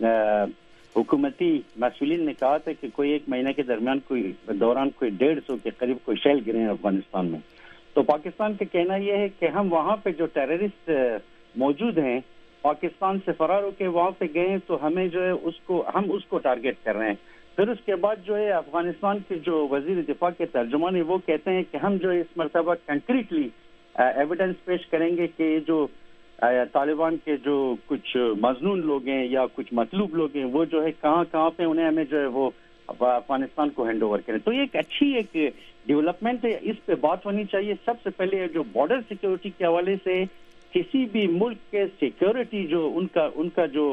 حکومتی مسئولین نے کہا تھا کہ کوئی ایک مہینے کے درمیان کوئی دوران کوئی ڈیڑھ سو کے قریب کوئی شیل گرے ہیں افغانستان میں. تو پاکستان کا کہنا یہ ہے کہ ہم وہاں پہ جو ٹیررسٹ موجود ہیں پاکستان سے فرار ہو کے وہاں پہ گئے ہیں, تو ہمیں جو ہے اس کو ہم اس کو ٹارگیٹ کر رہے ہیں. پھر اس کے بعد جو ہے افغانستان کے جو وزیر دفاع کے ترجمان ہیں وہ کہتے ہیں کہ ہم جو اس مرتبہ کنکریٹلی ایویڈنس پیش کریں گے کہ جو طالبان کے جو کچھ مظنون لوگ ہیں یا کچھ مطلوب لوگ ہیں وہ جو ہے کہاں کہاں پہ انہیں ہمیں جو ہے وہ افغانستان کو ہینڈ اوور کریں. تو یہ ایک اچھی ایک ڈیولپمنٹ ہے, اس پہ بات ہونی چاہیے. سب سے پہلے جو بارڈر سیکیورٹی کے حوالے سے کسی بھی ملک کے سیکیورٹی جو ان کا ان کا جو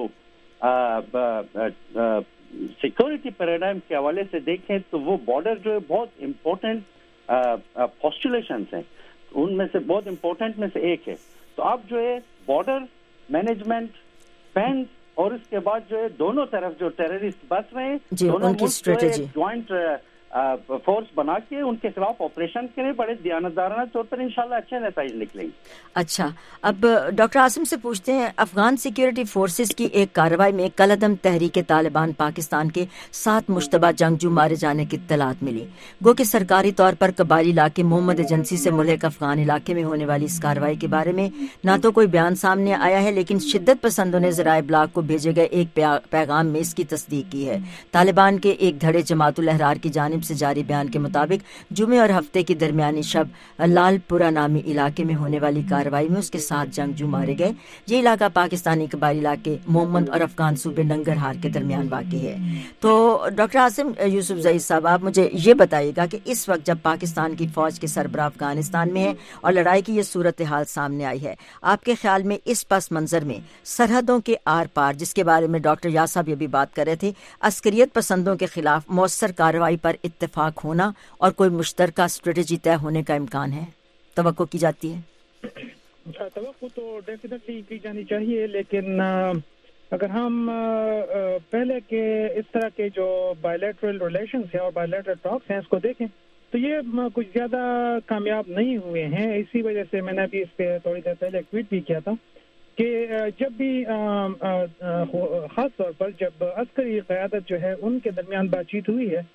سیکیورٹی پیراڈائم کے حوالے سے دیکھیں تو وہ بارڈر جو ہے بہت امپورٹنٹ پوسٹولیشنز ہیں, ان میں سے بہت امپورٹنٹ میں سے ایک ہے. تو آپ جو ہے بارڈر مینجمنٹ فینس اور اس کے بعد جو ہے دونوں طرف جو ٹیررسٹ بس رہے ہیں دونوں ملک جو ہے جوائنٹ فورس بنا کے ان کے خلاف آپریشن کریں, بڑے دیانتدارانہ طور پر انشاءاللہ اچھے نتائج نکلیں گے. اچھا, اب ڈاکٹر عاصم سے پوچھتے ہیں, افغان سیکیورٹی فورسز کی ایک کارروائی میں کل عدم تحریک طالبان پاکستان کے سات مشتبہ جنگجو مارے جانے کی اطلاعات ملی. گو کہ سرکاری طور پر قبائلی علاقے محمد ایجنسی سے ملحق افغان علاقے میں ہونے والی اس کارروائی کے بارے میں نہ تو کوئی بیان سامنے آیا ہے, لیکن شدت پسندوں نے ذرائع ابلاغ کو بھیجے گئے ایک پیغام میں اس کی تصدیق کی ہے. طالبان کے ایک دھڑے جماعت الاحرار کی جانب سے جاری بیان کے مطابق جمعے اور ہفتے کی درمیانی شب لال پورہ نامی علاقے میں ہونے والی کارروائی میں اس کے ساتھ جنگجو مارے گئے. یہ علاقہ پاکستانی قبائلی علاقے محمد اور افغان صوبے ننگرہار کے درمیان واقع ہے. تو ڈاکٹر عاصم یوسف زئی صاحب, آپ مجھے یہ بتائیے گا کہ اس وقت جب پاکستان کی فوج کے سربراہ افغانستان میں ہے اور لڑائی کی یہ صورتحال سامنے آئی ہے, آپ کے خیال میں اس پس منظر میں سرحدوں کے آر پار, جس کے بارے میں ڈاکٹر یا صاحب یہ بھی بات کر رہے تھے, عسکریت پسندوں کے خلاف مؤثر کارروائی پر اتفاق ہونا اور کوئی مشترکہ اسٹریٹجی طے ہونے کا امکان ہے, توقع کی جاتی ہے؟ توقع تو ڈیفینیٹلی کی جانی چاہیے, لیکن اگر ہم پہلے کے اس طرح کے جو بائیلیٹرل ریلیشنز ہیں اور بائیلیٹرل ٹاکس ہیں اس کو دیکھیں تو یہ کچھ زیادہ کامیاب نہیں ہوئے ہیں. اسی وجہ سے میں نے ابھی اس پہ تھوڑی دیر پہلے ٹویٹ بھی کیا تھا کہ جب بھی خاص طور پر جب عسکری قیادت جو ہے ان کے درمیان بات چیت ہوئی ہے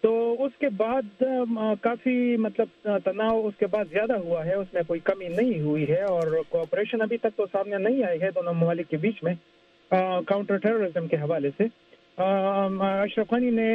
تو اس کے بعد کافی مطلب تناؤ اس کے بعد زیادہ ہوا ہے، اس میں کوئی کمی نہیں ہوئی ہے، اور کوآپریشن ابھی تک تو سامنے نہیں آئی ہے دونوں ممالک کے بیچ میں کاؤنٹر ٹیررزم کے حوالے سے۔ اشرف غنی نے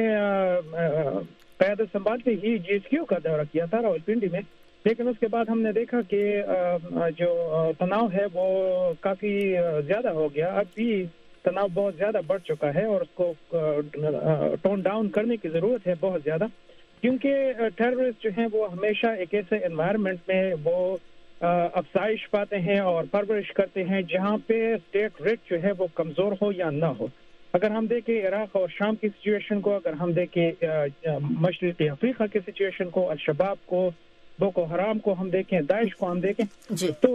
قیادت سنبھالتے ہی جی ایچ کیو کا دورہ کیا تھا راول پنڈی میں، لیکن اس کے بعد ہم نے دیکھا کہ جو تناؤ ہے وہ کافی زیادہ ہو گیا، اب بھی تناؤ بہت زیادہ بڑھ چکا ہے اور اس کو ٹون ڈاؤن کرنے کی ضرورت ہے بہت زیادہ، کیونکہ ٹیررسٹ جو ہیں وہ ہمیشہ ایک ایسے انوائرمنٹ میں وہ افزائش پاتے ہیں اور پرورش کرتے ہیں جہاں پہ اسٹیٹ ریٹ جو ہے وہ کمزور ہو یا نہ ہو۔ اگر ہم دیکھیں عراق اور شام کی سچویشن کو، اگر ہم دیکھیں مشرقی افریقہ کی سچویشن کو، الشباب کو، بوکو حرام کو ہم دیکھیں، داعش کو ہم دیکھیں، تو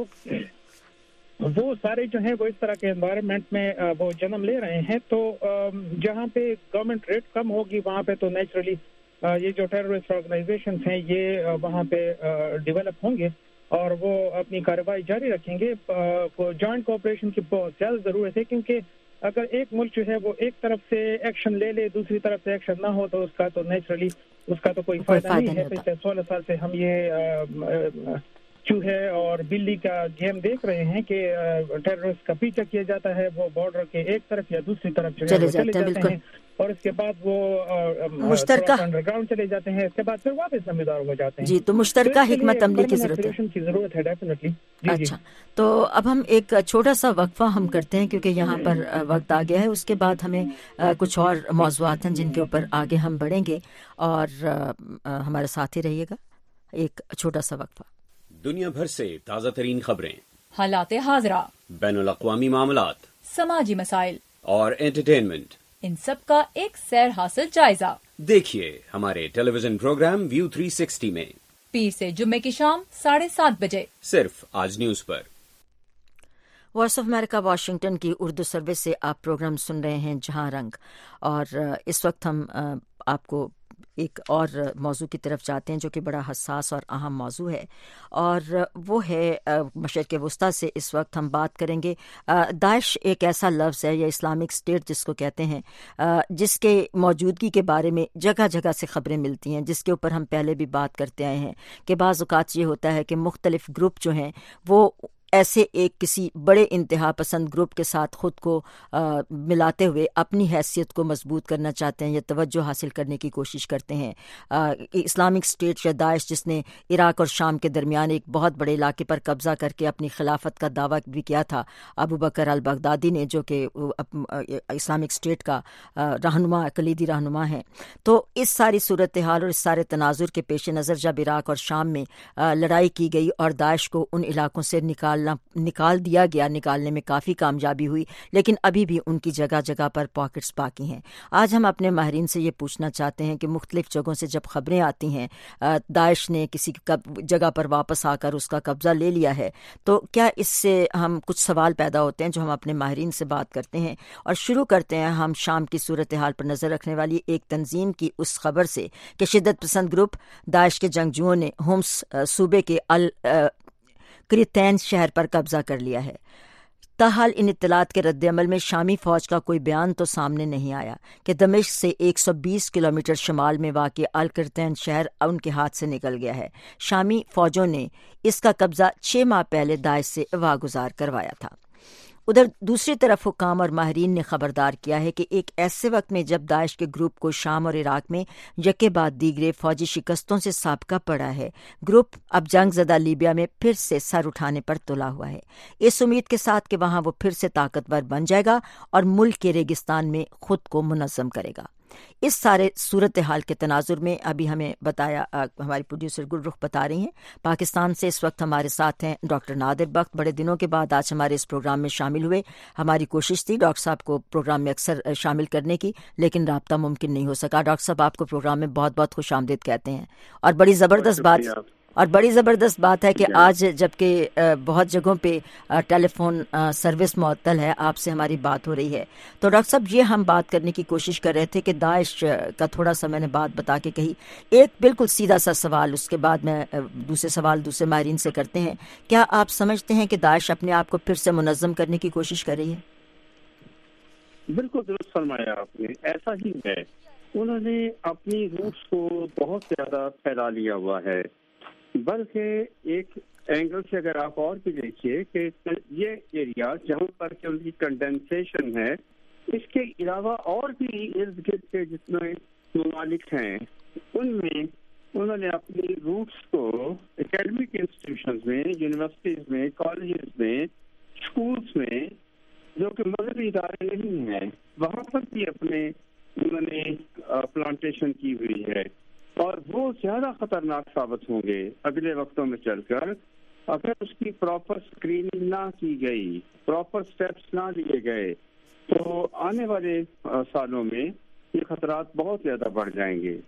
وہ سارے جو ہیں وہ اس طرح کے انوائرمنٹ میں وہ جنم لے رہے ہیں۔ تو جہاں پہ گورنمنٹ ریٹ کم ہوگی وہاں پہ تو نیچرلی یہ جو ٹیررسٹ آرگنائزیشنز ہیں یہ وہاں پہ ڈیولپ ہوں گے اور وہ اپنی کارروائی جاری رکھیں گے۔ جوائنٹ کوآپریشن کی بہت زیادہ ضرورت ہے، کیونکہ اگر ایک ملک جو ہے وہ ایک طرف سے ایکشن لے لے دوسری طرف سے ایکشن نہ ہو تو اس کا تو نیچرلی اس کا تو کوئی فائدہ نہیں ہے۔ پچھلے سولہ سال سے ہم یہ چوہے اور بلی کا گیم دیکھ رہے ہیں کہ ٹیررسٹ کا پیچھا کیا جاتا ہے، وہ بارڈر کے ایک طرف یا دوسری طرف جو ہے چلے جاتے ہیں اور اس کے بعد وہ مشترکہ انڈر گراؤنڈ چلے جاتے ہیں، اس کے بعد پھر واپس ذمہ دار ہو جاتے ہیں۔ جی، تو مشترکہ حکمت عملی کی ضرورت ہے کی ضرورت ہے ڈیفینیٹلی۔ اچھا، تو اب ہم ایک چھوٹا سا وقفہ ہم کرتے ہیں کیونکہ یہاں پر وقت آ گیا ہے، اس کے بعد ہمیں کچھ اور موضوعات ہیں جن کے اوپر آگے ہم بڑھیں گے، اور ہمارے ساتھ ہی رہیے گا۔ ایک چھوٹا سا وقفہ۔ دنیا بھر سے تازہ ترین خبریں، حالات حاضرہ، بین الاقوامی معاملات، سماجی مسائل اور انٹرٹینمنٹ، ان سب کا ایک سیر حاصل جائزہ دیکھیے ہمارے television programme view three sixty میں، پیر سے جمعے کی شام ساڑھے سات بجے، صرف آج نیوز پر۔ وائس آف امریکہ واشنگٹن کی اردو سروس سے آپ پروگرام سن رہے ہیں جہاں رنگ، اور اس وقت ہم آپ کو ایک اور موضوع کی طرف جاتے ہیں جو کہ بڑا حساس اور اہم موضوع ہے، اور وہ ہے مشرق وسطیٰ سے اس وقت ہم بات کریں گے۔ داعش ایک ایسا لفظ ہے، یا اسلامک اسٹیٹ جس کو کہتے ہیں، جس کے موجودگی کے بارے میں جگہ جگہ سے خبریں ملتی ہیں، جس کے اوپر ہم پہلے بھی بات کرتے آئے ہیں کہ بعض اوقات یہ ہوتا ہے کہ مختلف گروپ جو ہیں وہ ایسے ایک کسی بڑے انتہا پسند گروپ کے ساتھ خود کو ملاتے ہوئے اپنی حیثیت کو مضبوط کرنا چاہتے ہیں یا توجہ حاصل کرنے کی کوشش کرتے ہیں۔ اسلامک اسٹیٹ یا داعش جس نے عراق اور شام کے درمیان ایک بہت بڑے علاقے پر قبضہ کر کے اپنی خلافت کا دعویٰ بھی کیا تھا، ابو بکر البغدادی نے، جو کہ اسلامک اسٹیٹ کا رہنما کلیدی رہنما ہیں۔ تو اس ساری صورتحال اور اس سارے تناظر کے پیش نظر جب عراق اور شام میں لڑائی کی گئی اور داعش کو ان علاقوں سے نکال نکال دیا گیا، نکالنے میں کافی کامیابی ہوئی، لیکن ابھی بھی ان کی جگہ جگہ پر پاکٹس باقی ہیں۔ آج ہم اپنے ماہرین سے یہ پوچھنا چاہتے ہیں کہ مختلف جگہوں سے جب خبریں آتی ہیں داعش نے کسی جگہ پر واپس آ کر اس کا قبضہ لے لیا ہے، تو کیا اس سے ہم کچھ سوال پیدا ہوتے ہیں جو ہم اپنے ماہرین سے بات کرتے ہیں، اور شروع کرتے ہیں ہم شام کی صورتحال پر نظر رکھنے والی ایک تنظیم کی اس خبر سے کہ شدت پسند گروپ داعش کے جنگجوؤں نے ہومس صوبے کے ال کریتین شہر پر قبضہ کر لیا ہے۔ تاحال ان اطلاعات کے رد عمل میں شامی فوج کا کوئی بیان تو سامنے نہیں آیا کہ دمشق سے ایک سو بیس کلومیٹر شمال میں واقع الکرتین شہر ان کے ہاتھ سے نکل گیا ہے۔ شامی فوجوں نے اس کا قبضہ چھ ماہ پہلے داعش سے واگزار کروایا تھا۔ ادھر دوسری طرف حکام اور ماہرین نے خبردار کیا ہے کہ ایک ایسے وقت میں جب داعش کے گروپ کو شام اور عراق میں یکے بعد دیگرے فوجی شکستوں سے سابقہ پڑا ہے، گروپ اب جنگ زدہ لیبیا میں پھر سے سر اٹھانے پر تلا ہوا ہے، اس امید کے ساتھ کہ وہاں وہ پھر سے طاقتور بن جائے گا اور ملک کے ریگستان میں خود کو منظم کرے گا۔ اس سارے صورتحال کے تناظر میں ابھی ہمیں بتایا ہماری پروڈیوسر گلرخ بتا رہی ہیں، پاکستان سے اس وقت ہمارے ساتھ ہیں ڈاکٹر نادر بخت، بڑے دنوں کے بعد آج ہمارے اس پروگرام میں شامل ہوئے۔ ہماری کوشش تھی ڈاکٹر صاحب کو پروگرام میں اکثر شامل کرنے کی، لیکن رابطہ ممکن نہیں ہو سکا۔ ڈاکٹر صاحب آپ کو پروگرام میں بہت بہت خوش آمدید کہتے ہیں، اور بڑی زبردست بات اور بڑی زبردست بات ہے کہ آج جبکہ بہت جگہوں پہ ٹیلی فون سروس معطل ہے، آپ سے ہماری بات ہو رہی ہے۔ تو ڈاکٹر صاحب یہ ہم بات کرنے کی کوشش کر رہے تھے کہ داعش کا تھوڑا سا میں نے بات بتا کے کہی، ایک بالکل سیدھا سا سوال، اس کے بعد میں دوسرے سوال دوسرے ماہرین سے کرتے ہیں۔ کیا آپ سمجھتے ہیں کہ داعش اپنے آپ کو پھر سے منظم کرنے کی کوشش کر رہی ہے؟ بالکل درست فرمایا آپ نے، ایسا ہی ہے۔ انہوں نے اپنی روٹس کو بہت زیادہ پھیلا لیا ہوا ہے. بلکہ ایک اینگل سے اگر آپ اور بھی دیکھیے کہ یہ ایریا جہاں پر کہ ان کی کنڈنسیشن ہے، اس کے علاوہ اور بھی ارد گرد کے جتنے ممالک ہیں ان میں انہوں نے اپنی روٹس کو اکیڈمک انسٹیٹیوشنز میں، یونیورسٹیز میں، کالجز میں، اسکولس میں جو کہ مذہبی ادارے نہیں ہیں وہاں پر بھی اپنے انہوں نے پلانٹیشن کی ہوئی ہے. اور وہ زیادہ خطرناک ثابت ہوں گے اگلے وقتوں میں چل کر اگر اس کی پراپر اسکریننگ نہ کی گئی، پراپر اسٹیپس نہ لیے گئے تو آنے والے سالوں میں یہ خطرات بہت زیادہ بڑھ جائیں گے.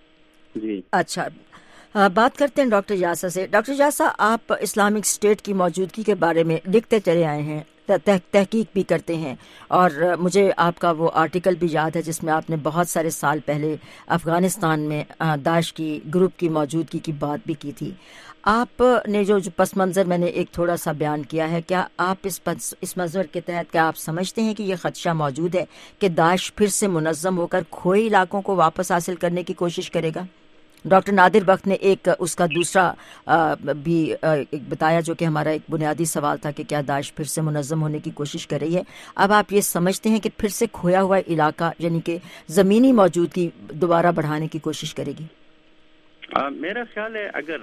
جی اچھا، بات کرتے ہیں ڈاکٹر یاسا سے. ڈاکٹر یاسا، آپ اسلامک اسٹیٹ کی موجودگی کے بارے میں لکھتے چلے آئے ہیں، تحقیق بھی کرتے ہیں، اور مجھے آپ کا وہ آرٹیکل بھی یاد ہے جس میں آپ نے بہت سارے سال پہلے افغانستان میں داعش کی گروپ کی موجودگی کی بات بھی کی تھی. آپ نے جو پس منظر میں نے ایک تھوڑا سا بیان کیا ہے، کیا آپ اس اس منظر کے تحت کیا آپ سمجھتے ہیں کہ یہ خدشہ موجود ہے کہ داعش پھر سے منظم ہو کر کھوئے علاقوں کو واپس حاصل کرنے کی کوشش کرے گا؟ ڈاکٹر نادر بخت نے ایک اس کا دوسرا بھی بتایا جو کہ ہمارا ایک بنیادی سوال تھا کہ کیا داعش پھر سے منظم ہونے کی کوشش کر رہی ہے. اب آپ یہ سمجھتے ہیں کہ پھر سے کھویا ہوا علاقہ یعنی کہ زمینی موجودگی دوبارہ بڑھانے کی کوشش کرے گی؟ آ, میرا خیال ہے اگر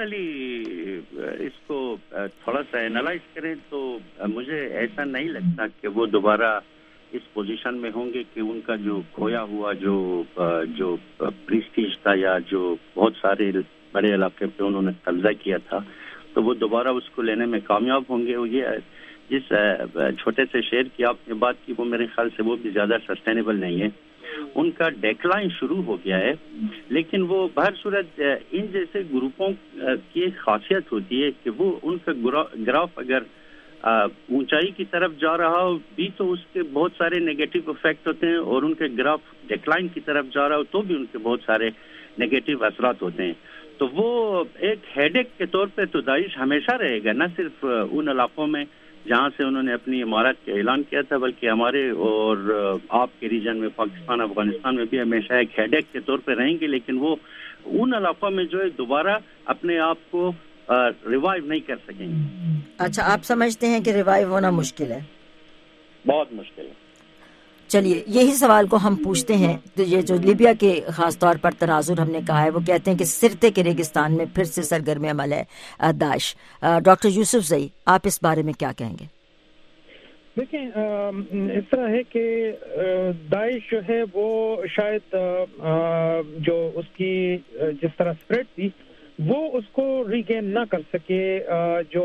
ریشنلی اس کو تھوڑا سا اینالائز کریں تو مجھے ایسا نہیں لگتا کہ وہ دوبارہ اس پوزیشن میں ہوں گے کہ ان کا جو کھویا ہوا جو جو پریسٹیج تھا یا جو بہت سارے بڑے علاقے پہ انہوں نے قبضہ کیا تھا تو وہ دوبارہ اس کو لینے میں کامیاب ہوں گے. یہ جس چھوٹے سے شہر کی آپ نے بات کی وہ میرے خیال سے وہ بھی زیادہ سسٹینیبل نہیں ہے. ان کا ڈیکلائن شروع ہو گیا ہے، لیکن وہ بہر صورت ان جیسے گروپوں کی ایک خاصیت ہوتی ہے کہ وہ ان کا گراف اگر اونچائی کی طرف جا رہا ہو بھی تو اس کے بہت سارے نیگیٹو افیکٹ ہوتے ہیں، اور ان کے گراف ڈیکلائن کی طرف جا رہا ہو تو بھی ان کے بہت سارے نیگیٹو اثرات ہوتے ہیں. تو وہ ایک ہیڈ ایک کے طور پہ تو داعش ہمیشہ رہے گا، نہ صرف ان علاقوں میں جہاں سے انہوں نے اپنی عمارت کا اعلان کیا تھا بلکہ ہمارے اور آپ کے ریجن میں پاکستان افغانستان میں بھی ہمیشہ ایک ہیڈ ایک کے طور پہ رہیں گے. لیکن وہ ان علاقوں میں جو ہے دوبارہ اپنے آپ کو ریوائیو نہیں کر سکیں گے. اچھا، آپ سمجھتے ہیں کہ ریوائیو ہونا مشکل ہے؟ بہت مشکل ہے. چلیے یہی سوال کو ہم پوچھتے ہیں. تو یہ جو لیبیا کے خاص طور پر تناظر ہم نے کہا ہے وہ کہتے ہیں کہ سرتے کے ریگستان میں پھر سے سرگرم عمل ہے داعش. ڈاکٹر یوسف زئی، آپ اس بارے میں کیا کہیں گے؟ دیکھیں، اس طرح ہے کہ داعش جو ہے وہ شاید جو اس کی جس طرح اسپریڈ تھی وہ اس کو ریگین نہ کر سکے. جو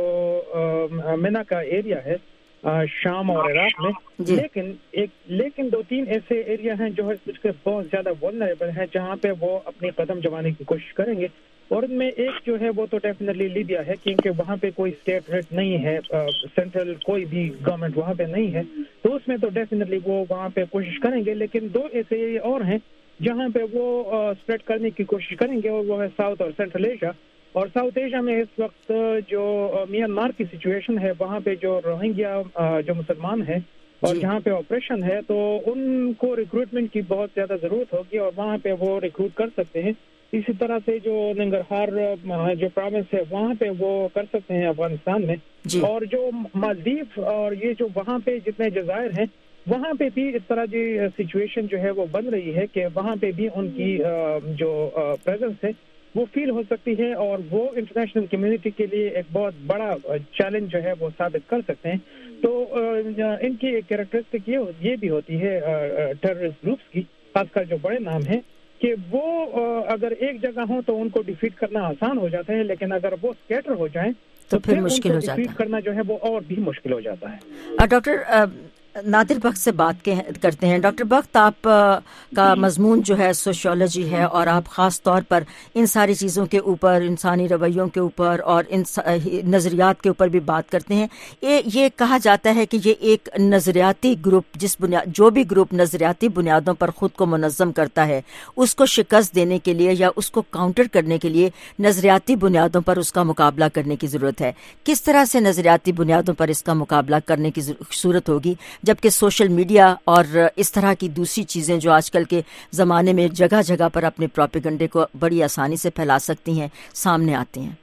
مینا کا ایریا ہے شام اور عراق میں، لیکن ایک لیکن دو تین ایسے ایریا ہیں جو ہے بہت زیادہ ولنریبل ہیں جہاں پہ وہ اپنی قدم جمانے کی کوشش کریں گے. اور ان میں ایک جو ہے وہ تو ڈیفینیٹلی لیبیا ہے، کیونکہ وہاں پہ کوئی اسٹیٹ ریٹ نہیں ہے، سینٹرل کوئی بھی گورنمنٹ وہاں پہ نہیں ہے، تو اس میں تو ڈیفینیٹلی وہ وہاں پہ کوشش کریں گے. لیکن دو ایسے ایریا اور ہیں جہاں پہ وہ اسپریڈ کرنے کی کوشش کریں گے، اور وہ ہے ساؤتھ اور سینٹرل ایشیا. اور ساؤتھ ایشیا میں اس وقت جو میانمار کی سچویشن ہے وہاں پہ جو روہنگیا جو مسلمان ہیں اور جہاں پہ آپریشن ہے تو ان کو ریکروٹمنٹ کی بہت زیادہ ضرورت ہوگی اور وہاں پہ وہ ریکروٹ کر سکتے ہیں. اسی طرح سے جو ننگرہار جو پروونس ہے وہاں پہ وہ کر سکتے ہیں افغانستان میں. اور جو مالدیپ اور یہ جو وہاں پہ جتنے جزائر ہیں وہاں پہ بھی اس طرح کی سچویشن جو ہے وہ بن رہی ہے کہ وہاں پہ بھی ان کی جو پریزنس ہے وہ فیل ہو سکتی ہے اور وہ انٹرنیشنل کمیونٹی کے لیے ایک بہت بڑا چیلنج جو ہے وہ ثابت کر سکتے ہیں. تو ان کی ایک کیریکٹرسٹک یہ بھی ہوتی ہے ٹیررسٹ گروپس کی، خاص کر جو بڑے نام ہیں، کہ وہ اگر ایک جگہ ہوں تو ان کو ڈیفیٹ کرنا آسان ہو جاتا ہے، لیکن اگر وہ اسکیٹر ہو جائیں تو پھر مشکل ہو جاتا ہے، ڈیفیٹ کرنا جو ہے وہ اور بھی مشکل ہو جاتا ہے. ڈاکٹر نادر بخت سے بات کرتے ہیں. ڈاکٹر بخت، آپ کا مضمون جو ہے سوشیولوجی ہے اور آپ خاص طور پر ان ساری چیزوں کے اوپر، انسانی رویوں کے اوپر اور ان نظریات کے اوپر بھی بات کرتے ہیں. یہ کہا جاتا ہے کہ یہ ایک نظریاتی گروپ، جس بنیاد جو بھی گروپ نظریاتی بنیادوں پر خود کو منظم کرتا ہے اس کو شکست دینے کے لیے یا اس کو کاؤنٹر کرنے کے لیے نظریاتی بنیادوں پر اس کا مقابلہ کرنے کی ضرورت ہے. کس طرح سے نظریاتی بنیادوں پر اس کا مقابلہ کرنے کی صورت ہوگی جبکہ سوشل میڈیا اور اس طرح کی دوسری چیزیں جو آج کل کے زمانے میں جگہ جگہ پر اپنے پروپیگنڈے کو بڑی آسانی سے پھیلا سکتی ہیں، سامنے آتے ہیں؟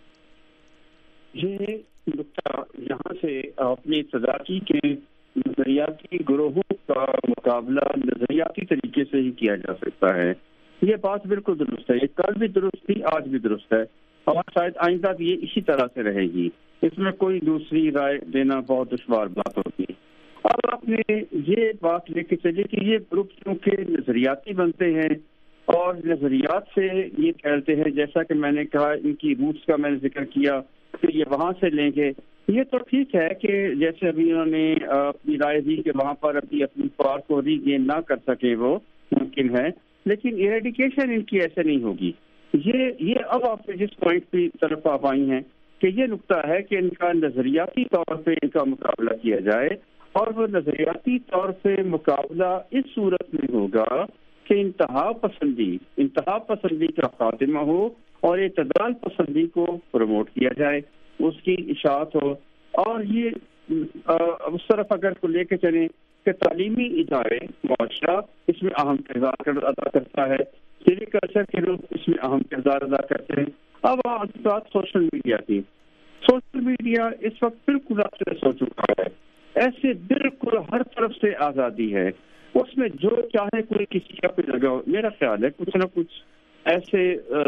یہ نقطہ یہاں سے اپنی تضادی کے نظریاتی گروہوں کا مقابلہ نظریاتی طریقے سے ہی کیا جا سکتا ہے. یہ بات بالکل درست ہے، یہ کل بھی درست تھی، آج بھی درست ہے، اور شاید آئندہ بھی یہ اسی طرح سے رہے گی. اس میں کوئی دوسری رائے دینا بہت دشوار بات ہوگی. اب آپ نے یہ بات لے کے چلیے کہ یہ گروپ چونکہ نظریاتی بنتے ہیں اور نظریات سے یہ پھیلتے ہیں، جیسا کہ میں نے کہا ان کی روٹس کا میں نے ذکر کیا کہ یہ وہاں سے لیں گے. یہ تو ٹھیک ہے کہ جیسے ابھی انہوں نے اپنی رائے دی کہ وہاں پر ابھی اپنی پاور کو ری گین نہ کر سکے، وہ ممکن ہے، لیکن ایریڈیکیشن ان کی ایسے نہیں ہوگی. یہ یہ اب آپ جس پوائنٹ کی طرف آپ آئی ہیں کہ یہ نقطہ ہے کہ ان کا نظریاتی طور پہ ان کا مقابلہ کیا جائے، اور وہ نظریاتی طور پہ مقابلہ اس صورت میں ہوگا کہ انتہا پسندی انتہا پسندی کا خاتمہ ہو اور اعتدال پسندی کو پروموٹ کیا جائے، اس کی اشاعت ہو. اور یہ اس طرف اگر کو لے کے چلیں کہ تعلیمی ادارے، معاشرہ اس میں اہم کردار ادا کرتا ہے، سیریکلچر کے لوگ اس میں اہم کردار ادا کرتے ہیں. اب بات سوشل میڈیا کی. سوشل میڈیا اس وقت بالکل اپسیس ہو چکا ہے، ایسے بالکل ہر طرف سے آزادی ہے، اس میں جو چاہے کوئی کسی کا کوئی لگا ہو. میرا خیال ہے کچھ نہ کچھ ایسے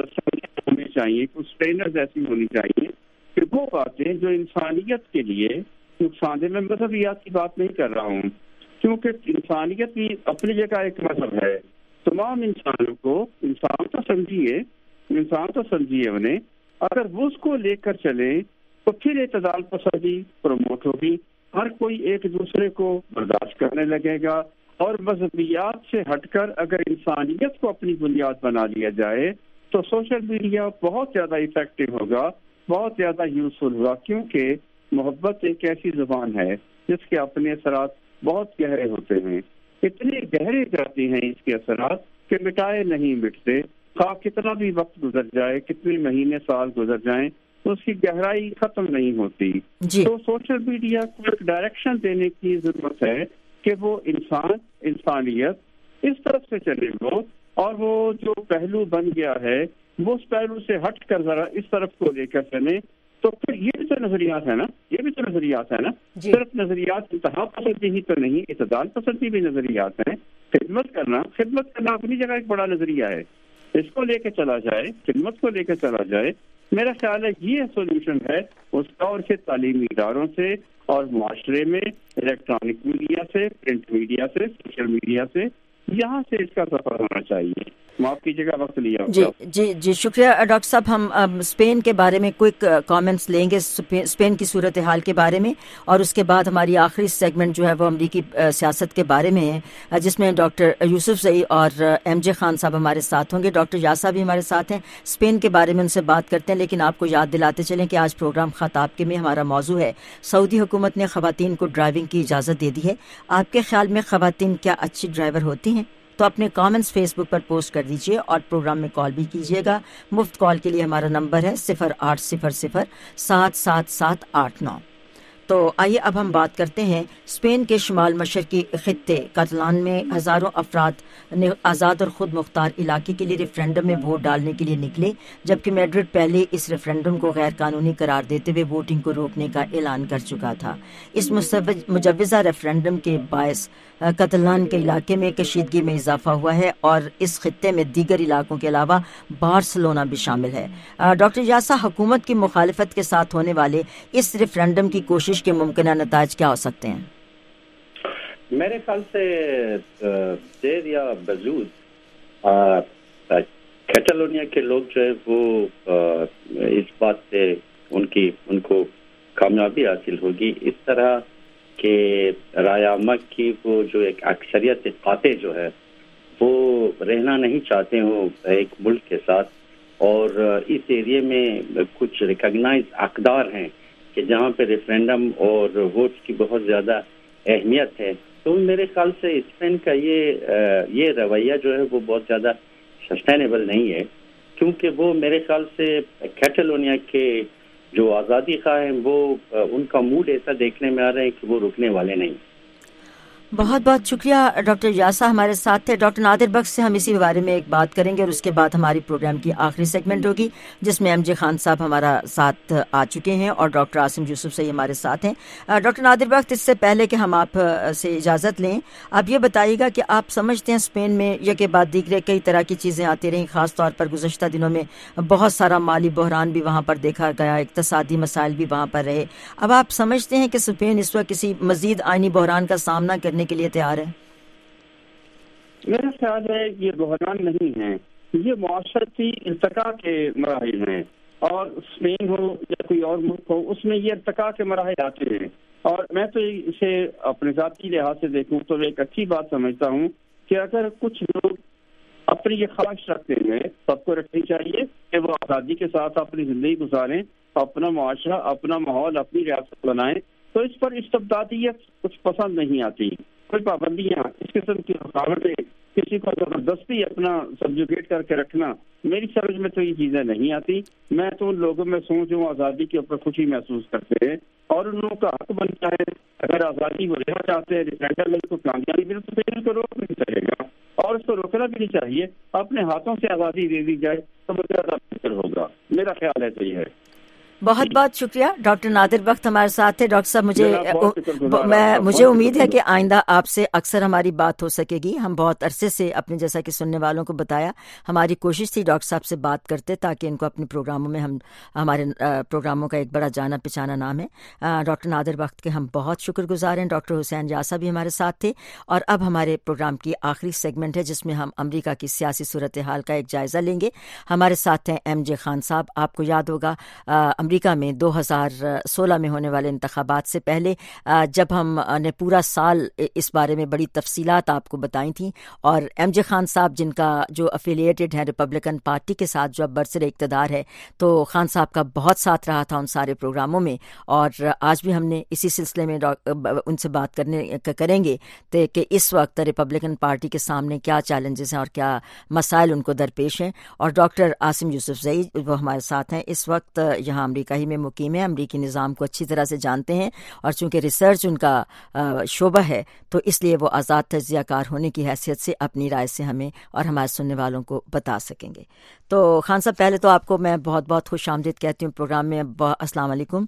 ہونے چاہیے، کچھ ٹرینرز ایسی ہونی چاہیے کہ وہ باتیں جو انسانیت کے لیے نقصان دہ، میں مذہبیات کی بات نہیں کر رہا ہوں، کیونکہ انسانیت بھی اپنی جگہ ایک مذہب ہے. تمام انسانوں کو انسان تو سمجھیے انسان تو سمجھیے انہیں، اگر وہ اس کو لے کر چلیں تو پھر اعتدال پسندی پروموٹ ہوگی، ہر کوئی ایک دوسرے کو برداشت کرنے لگے گا. اور مذہبیات سے ہٹ کر اگر انسانیت کو اپنی بنیاد بنا لیا جائے تو سوشل میڈیا بہت زیادہ افیکٹو ہوگا، بہت زیادہ یوزفل ہوگا، کیونکہ محبت ایک ایسی زبان ہے جس کے اپنے اثرات بہت گہرے ہوتے ہیں، اتنے گہرے جاتے ہیں اس کے اثرات کہ مٹائے نہیں مٹتے. خواہ کتنا بھی وقت گزر جائے، کتنے مہینے سال گزر جائیں، تو اس کی گہرائی ختم نہیں ہوتی. جی. تو سوشل میڈیا کو ایک ڈائریکشن دینے کی ضرورت ہے کہ وہ انسان انسانیت اس طرف سے چلے وہ، اور وہ جو پہلو بن گیا ہے وہ اس پہلو سے ہٹ کر ذرا اس طرف کو لے کر چلے. تو پھر یہ بھی تو نظریات ہے نا یہ بھی تو نظریات ہے نا جی. صرف نظریات انتہا پسندی ہی تو نہیں، اعتدال پسندی بھی نظریات ہیں. خدمت کرنا خدمت کرنا اپنی جگہ ایک بڑا نظریہ ہے، اس کو لے کے چلا جائے، خدمت کو لے کے چلا جائے. میرا خیال ہے یہ سولوشن ہے اس کا، اور سے تعلیمی اداروں سے اور معاشرے میں الیکٹرانک میڈیا سے، پرنٹ میڈیا سے، سوشل میڈیا سے، یہاں سے اس کا سفر ہونا چاہیے. معاف کیجیے گا وقت لیا. جی جی جی شکریہ ڈاکٹر صاحب. ہم اسپین کے بارے میں کوئک کامنٹس لیں گے، اسپین کی صورتحال کے بارے میں، اور اس کے بعد ہماری آخری سیگمنٹ جو ہے وہ امریکی سیاست کے بارے میں ہے، جس میں ڈاکٹر یوسف زئی اور ایم جے خان صاحب ہمارے ساتھ ہوں گے. ڈاکٹر یاسا بھی ہمارے ساتھ ہیں. اسپین کے بارے میں ان سے بات کرتے ہیں، لیکن آپ کو یاد دلاتے چلیں کہ آج پروگرام خطاب کے میں ہمارا موضوع ہے سعودی حکومت نے خواتین کو ڈرائیونگ کی اجازت دے دی ہے. آپ کے خیال میں خواتین کیا اچھی ڈرائیور ہوتی ہیں؟ تو اپنے کامنٹس فیس بک پر پوسٹ کر دیجئے اور پروگرام میں کال بھی کیجیے گا. مفت کال کے لیے ہمارا نمبر ہے صفر آٹھ صفر صفر سات سات سات آٹھ نو. تو آئیے اب ہم بات کرتے ہیں اسپین کے شمال مشرقی خطے کاتالان میں ہزاروں افراد نے آزاد اور خود مختار علاقے کے لیے ریفرینڈم میں ووٹ ڈالنے کے لیے نکلے، جبکہ میڈرڈ پہلے اس ریفرینڈم کو غیر قانونی قرار دیتے ہوئے ووٹنگ کو روکنے کا اعلان کر چکا تھا. اس مجوزہ ریفرینڈم کے باعث کاتالان کے علاقے میں کشیدگی میں اضافہ ہوا ہے، اور اس خطے میں دیگر علاقوں کے علاوہ بارسلونا بھی شامل ہے. ڈاکٹر یاسا، حکومت کی مخالفت کے ساتھ ہونے والے اس ریفرینڈم کی کوشش کے ممکنہ نتائج کیا ہو سکتے ہیں؟ میرے خیال سے دیر یا بزود کیٹالونیا کے لوگ جو ہے وہ اس بات سے ان کی ان کو کامیابی حاصل ہوگی، اس طرح کہ رائے عامہ کی وہ جو ایک اکثریت قاطع جو ہے وہ رہنا نہیں چاہتے ہوں ایک ملک کے ساتھ، اور اس ایریے میں کچھ ریکگنائز اقدار ہیں کہ جہاں پہ ریفرینڈم اور ووٹ کی بہت زیادہ اہمیت ہے. تو میرے خیال سے اسپین کا یہ یہ رویہ جو ہے وہ بہت زیادہ سسٹینیبل نہیں ہے، کیونکہ وہ میرے خیال سے کیٹالونیا کے جو آزادی خواہ ہیں وہ ان کا موڈ ایسا دیکھنے میں آ رہا ہے کہ وہ رکنے والے نہیں. بہت بہت شکریہ ڈاکٹر یاسا ہمارے ساتھ تھے. ڈاکٹر نادر بخش سے ہم اسی بارے میں ایک بات کریں گے اور اس کے بعد ہماری پروگرام کی آخری سیگمنٹ ہوگی جس میں ایم جے خان صاحب ہمارا ساتھ آ چکے ہیں اور ڈاکٹر عاصم یوسف سے ہمارے ساتھ ہیں. ڈاکٹر نادر بخش، اس سے پہلے کہ ہم آپ سے اجازت لیں، آپ یہ بتائیے گا کہ آپ سمجھتے ہیں اسپین میں یہ کے بعد دیگرے کئی طرح کی چیزیں آتی رہیں، خاص طور پر گزشتہ دنوں میں بہت سارا مالی بحران بھی وہاں پر دیکھا گیا، اقتصادی مسائل بھی وہاں پر رہے. اب آپ سمجھتے ہیں کہ اسپین اس وقت کسی مزید آئینی بحران کا سامنا کرنے کے لیے تیار ہے؟ میرا خیال ہے یہ بحران نہیں ہے، یہ معاشرتی ارتقاء کے مراحل ہیں، اور اسپین ہو یا کوئی اور ملک ہو اس میں یہ ارتقاء کے مراحل آتے ہیں. اور میں تو اسے اپنے ذاتی لحاظ سے دیکھوں تو ایک اچھی بات سمجھتا ہوں کہ اگر کچھ لوگ اپنی یہ خواہش رکھتے ہیں، سب کو رکھنی چاہیے کہ وہ آزادی کے ساتھ اپنی زندگی گزاریں، اپنا معاشرہ، اپنا ماحول، اپنی ریاست بنائیں، تو اس پر استبدادیت کچھ پسند نہیں آتی. کوئی پابندیاں، اس قسم کی رکاوٹیں، کسی کو زبردستی اپنا سبجوگیٹ کر کے رکھنا، میری سمجھ میں تو یہ چیزیں نہیں آتی. میں تو ان لوگوں میں سوں جو آزادی کے اوپر خوشی محسوس کرتے ہیں اور ان لوگوں کا حق بنتا ہے اگر آزادی وہ لینا چاہتے ہیں، ریفرینڈم کو کامیابی ملے تو پھر ان کو روک نہیں چاہے گا، اور اس کو روکنا بھی نہیں چاہیے. اپنے ہاتھوں سے آزادی دے دی جائے تو وہ زیادہ بہتر ہوگا، میرا خیال ہے تو یہ ہے. بہت بہت شکریہ. ڈاکٹر نادر بخش ہمارے ساتھ تھے. ڈاکٹر صاحب مجھے میں مجھے امید ہے کہ آئندہ آپ سے اکثر ہماری بات ہو سکے گی. ہم بہت عرصے سے اپنے جیسا کہ سننے والوں کو بتایا، ہماری کوشش تھی ڈاکٹر صاحب سے بات کرتے تاکہ ان کو اپنے پروگراموں میں ہم ہمارے پروگراموں کا ایک بڑا جانا پہچانا نام ہے. ڈاکٹر نادر بخش کے ہم بہت شکر گزار ہیں. ڈاکٹر حسین یاسا بھی ہمارے ساتھ تھے. اور اب ہمارے پروگرام کی آخری سیگمنٹ ہے جس میں ہم امریکہ کی سیاسی صورتحال کا ایک جائزہ لیں گے. ہمارے ساتھ ہیں ایم جے خان صاحب. آپ کو یاد ہوگا امریکہ میں دو ہزار سولہ میں ہونے والے انتخابات سے پہلے جب ہم نے پورا سال اس بارے میں بڑی تفصیلات آپ کو بتائی تھیں، اور ایم جے خان صاحب جن کا جو افیلیٹڈ ہے ریپبلکن پارٹی کے ساتھ جو اب برسر اقتدار ہے، تو خان صاحب کا بہت ساتھ رہا تھا ان سارے پروگراموں میں. اور آج بھی ہم نے اسی سلسلے میں ان سے بات کرنے کریں گے کہ اس وقت ریپبلکن پارٹی کے سامنے کیا چیلنجز ہیں اور کیا مسائل ان کو درپیش ہیں. اور ڈاکٹر عاصم یوسف زئی وہ ہمارے ساتھ ہیں، اس وقت یہاں امریکہ ہی میں مقیم ہے، امریکی نظام کو اچھی طرح سے جانتے ہیں، اور چونکہ ریسرچ ان کا شعبہ ہے تو اس لیے وہ آزاد تجزیہ کار ہونے کی حیثیت سے اپنی رائے سے ہمیں اور ہمارے سننے والوں کو بتا سکیں گے. تو خان صاحب پہلے تو آپ کو میں بہت بہت خوش آمدید کہتی ہوں پروگرام میں. السلام علیکم.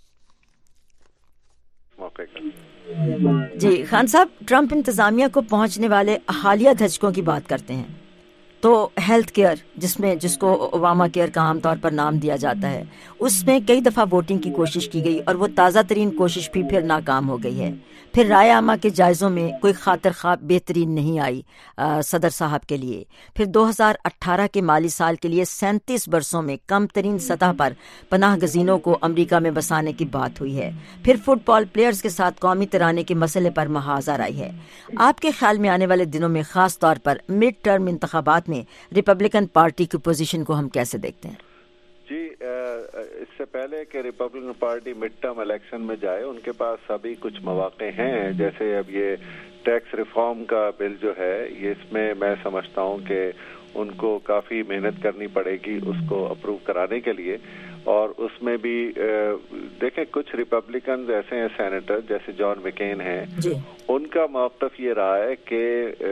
جی خان صاحب، ٹرمپ انتظامیہ کو پہنچنے والے حالیہ دھچکوں کی بات کرتے ہیں تو ہیلتھ کیئر جس میں جس کو اوباما کیئر کا عام طور پر نام دیا جاتا ہے، اس میں کئی دفعہ ووٹنگ کی کوشش کی گئی اور وہ تازہ ترین کوشش بھی پھر ناکام ہو گئی ہے. پھر رائے عامہ کے جائزوں میں کوئی خاطر خواہ بہترین نہیں آئی صدر صاحب کے لیے. پھر دو ہزار اٹھارہ کے مالی سال کے لیے سینتیس برسوں میں کم ترین سطح پر پناہ گزینوں کو امریکہ میں بسانے کی بات ہوئی ہے. پھر فٹ بال پلیئرز کے ساتھ قومی ترانے کے مسئلے پر محاذ آرائی ہے. آپ کے خیال میں آنے والے دنوں میں خاص طور پر مڈ ٹرم انتخابات میں ریپبلکن پارٹی کی پوزیشن کو ہم کیسے دیکھتے ہیں؟ جی اس سے پہلے کہ Republican party mid term election میں جائے، ان کے پاس ابھی کچھ مواقع ہیں. جیسے اب یہ ٹیکس ریفارم کا بل جو ہے، یہ اس میں میں سمجھتا ہوں کہ ان کو کافی محنت کرنی پڑے گی اس کو اپروو کرانے کے لیے. اور اس میں بھی دیکھیں کچھ ریپبلکنز ایسے ہیں سینیٹر جیسے جان مکین ہیں، ان کا موقف یہ رہا ہے کہ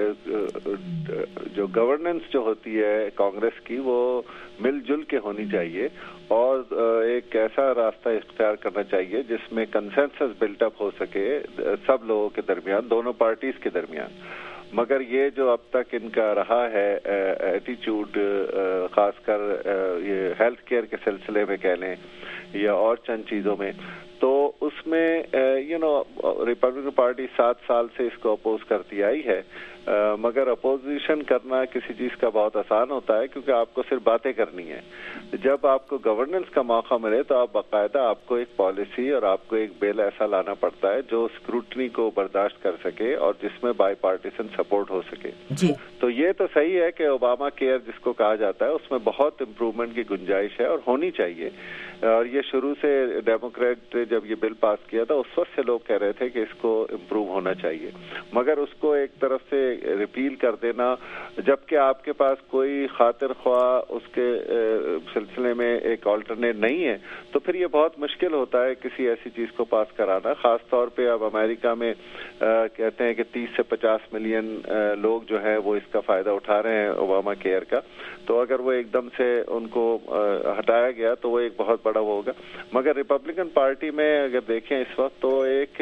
جو گورننس جو ہوتی ہے کانگریس کی وہ مل جل کے ہونی چاہیے اور ایک ایسا راستہ اختیار کرنا چاہیے جس میں کنسنسس بلٹ اپ ہو سکے سب لوگوں کے درمیان، دونوں پارٹیز کے درمیان. مگر یہ جو اب تک ان کا رہا ہے ایٹیچیوڈ، خاص کر یہ ہیلتھ کیئر کے سلسلے میں کہہ لیں یا اور چند چیزوں میں، تو اس میں یو نو ریپبلکن پارٹی سات سال سے اس کو اپوز کرتی آئی ہے. مگر اپوزیشن کرنا کسی چیز کا بہت آسان ہوتا ہے کیونکہ آپ کو صرف باتیں کرنی ہیں. جب آپ کو گورننس کا موقع ملے تو آپ باقاعدہ آپ کو ایک پالیسی اور آپ کو ایک بل ایسا لانا پڑتا ہے جو اسکروٹنی کو برداشت کر سکے اور جس میں بائی پارٹیشن سپورٹ ہو سکے. جی تو یہ تو صحیح ہے کہ اوباما کیئر جس کو کہا جاتا ہے اس میں بہت امپروومنٹ کی گنجائش ہے اور ہونی چاہیے. اور یہ شروع سے ڈیموکریٹ جب یہ بل پاس کیا تھا اس وقت سے لوگ کہہ رہے تھے کہ اس کو امپروو ہونا چاہیے. مگر اس کو ایک طرف سے ریپیل کر دینا جبکہ آپ کے پاس کوئی خاطر خواہ اس کے سلسلے میں ایک آلٹرنیٹ نہیں ہے تو پھر یہ بہت مشکل ہوتا ہے کسی ایسی چیز کو پاس کرانا. خاص طور پہ اب امریکہ میں کہتے ہیں کہ تیس سے پچاس ملین لوگ جو ہیں وہ اس کا فائدہ اٹھا رہے ہیں اوباما کیئر کا, تو اگر وہ ایک دم سے ان کو ہٹایا گیا تو وہ ایک بہت بڑا وہ ہوگا. مگر ریپبلکن پارٹی میں اگر دیکھیں اس وقت تو ایک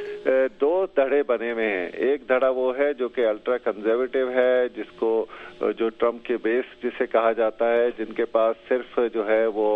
دو دھڑے بنے ہوئے ہیں. ایک دھڑا وہ ہے جو کہ الٹرا کنزرویٹو ہے, جس کو جو ٹرمپ کے بیس جسے کہا جاتا ہے, جن کے پاس صرف جو ہے وہ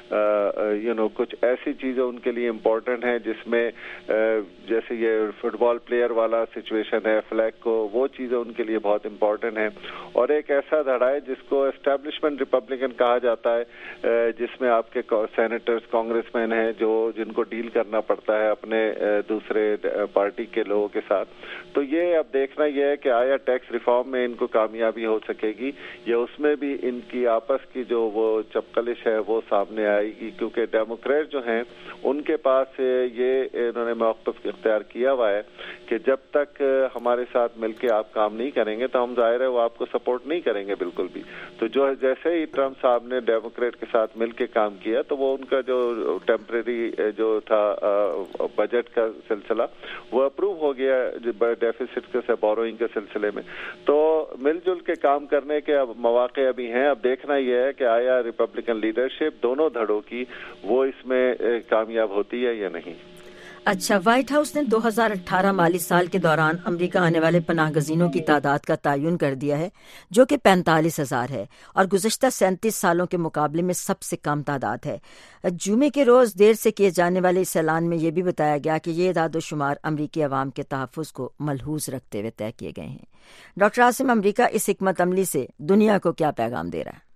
یو نو کچھ ایسی چیزیں ان کے لیے امپورٹنٹ ہیں جس میں جیسے یہ فٹ بال پلیئر والا سچویشن ہے, فلیگ کو, وہ چیزیں ان کے لیے بہت امپورٹنٹ ہیں. اور ایک ایسا دھڑا ہے جس کو اسٹیبلشمنٹ ریپبلکن کہا جاتا ہے, جس میں آپ کے سینیٹرز, کانگریس مین ہیں جو جن کو ڈیل کرنا پڑتا ہے اپنے دوسرے پارٹی کے لوگوں کے ساتھ. تو یہ اب دیکھنا یہ ہے کہ آیا ٹیکس ریفارم میں ان کو کامیابی ہو سکے گی یا اس میں بھی ان کی آپس کی جو وہ چپکلش ہے وہ سامنے آئے گی, کیونکہ ڈیموکریٹ جو ہیں ان کے پاس یہ انہوں نے موقف اختیار کیا ہوا ہے کہ جب تک ہمارے ساتھ مل کے آپ کام نہیں کریں گے تو ہم ظاہر ہے وہ آپ کو سپورٹ نہیں کریں گے بالکل بھی. تو جو جیسے ہی ٹرمپ صاحب نے ڈیموکریٹ کے ساتھ مل کے کام کیا تو وہ ان کا جو ٹیمپریری جو تھا بجٹ کا سلسلہ وہ اپروو ہو گیا ڈیفیسٹ کے سے بوروئنگ کے سلسلے میں. تو مل جل کے کام کرنے کے اب مواقع ابھی ہیں. اب دیکھنا یہ ہے کہ آیا ریپبلکن لیڈرشپ دونوں دھڑوں کی وہ اس میں کامیاب ہوتی ہے یا نہیں. اچھا, وائٹ ہاؤس نے دو ہزار اٹھارہ مالی سال کے دوران امریکہ آنے والے پناہ گزینوں کی تعداد کا تعین کر دیا ہے جو کہ پینتالیس ہزار ہے اور گزشتہ سینتیس سالوں کے مقابلے میں سب سے کم تعداد ہے. جمعے کے روز دیر سے کیے جانے والے اس اعلان میں یہ بھی بتایا گیا کہ یہ اعداد و شمار امریکی عوام کے تحفظ کو ملحوظ رکھتے ہوئے طے کیے گئے ہیں. ڈاکٹر عاصم, امریکہ اس حکمت عملی سے دنیا کو کیا پیغام دے رہا ہے؟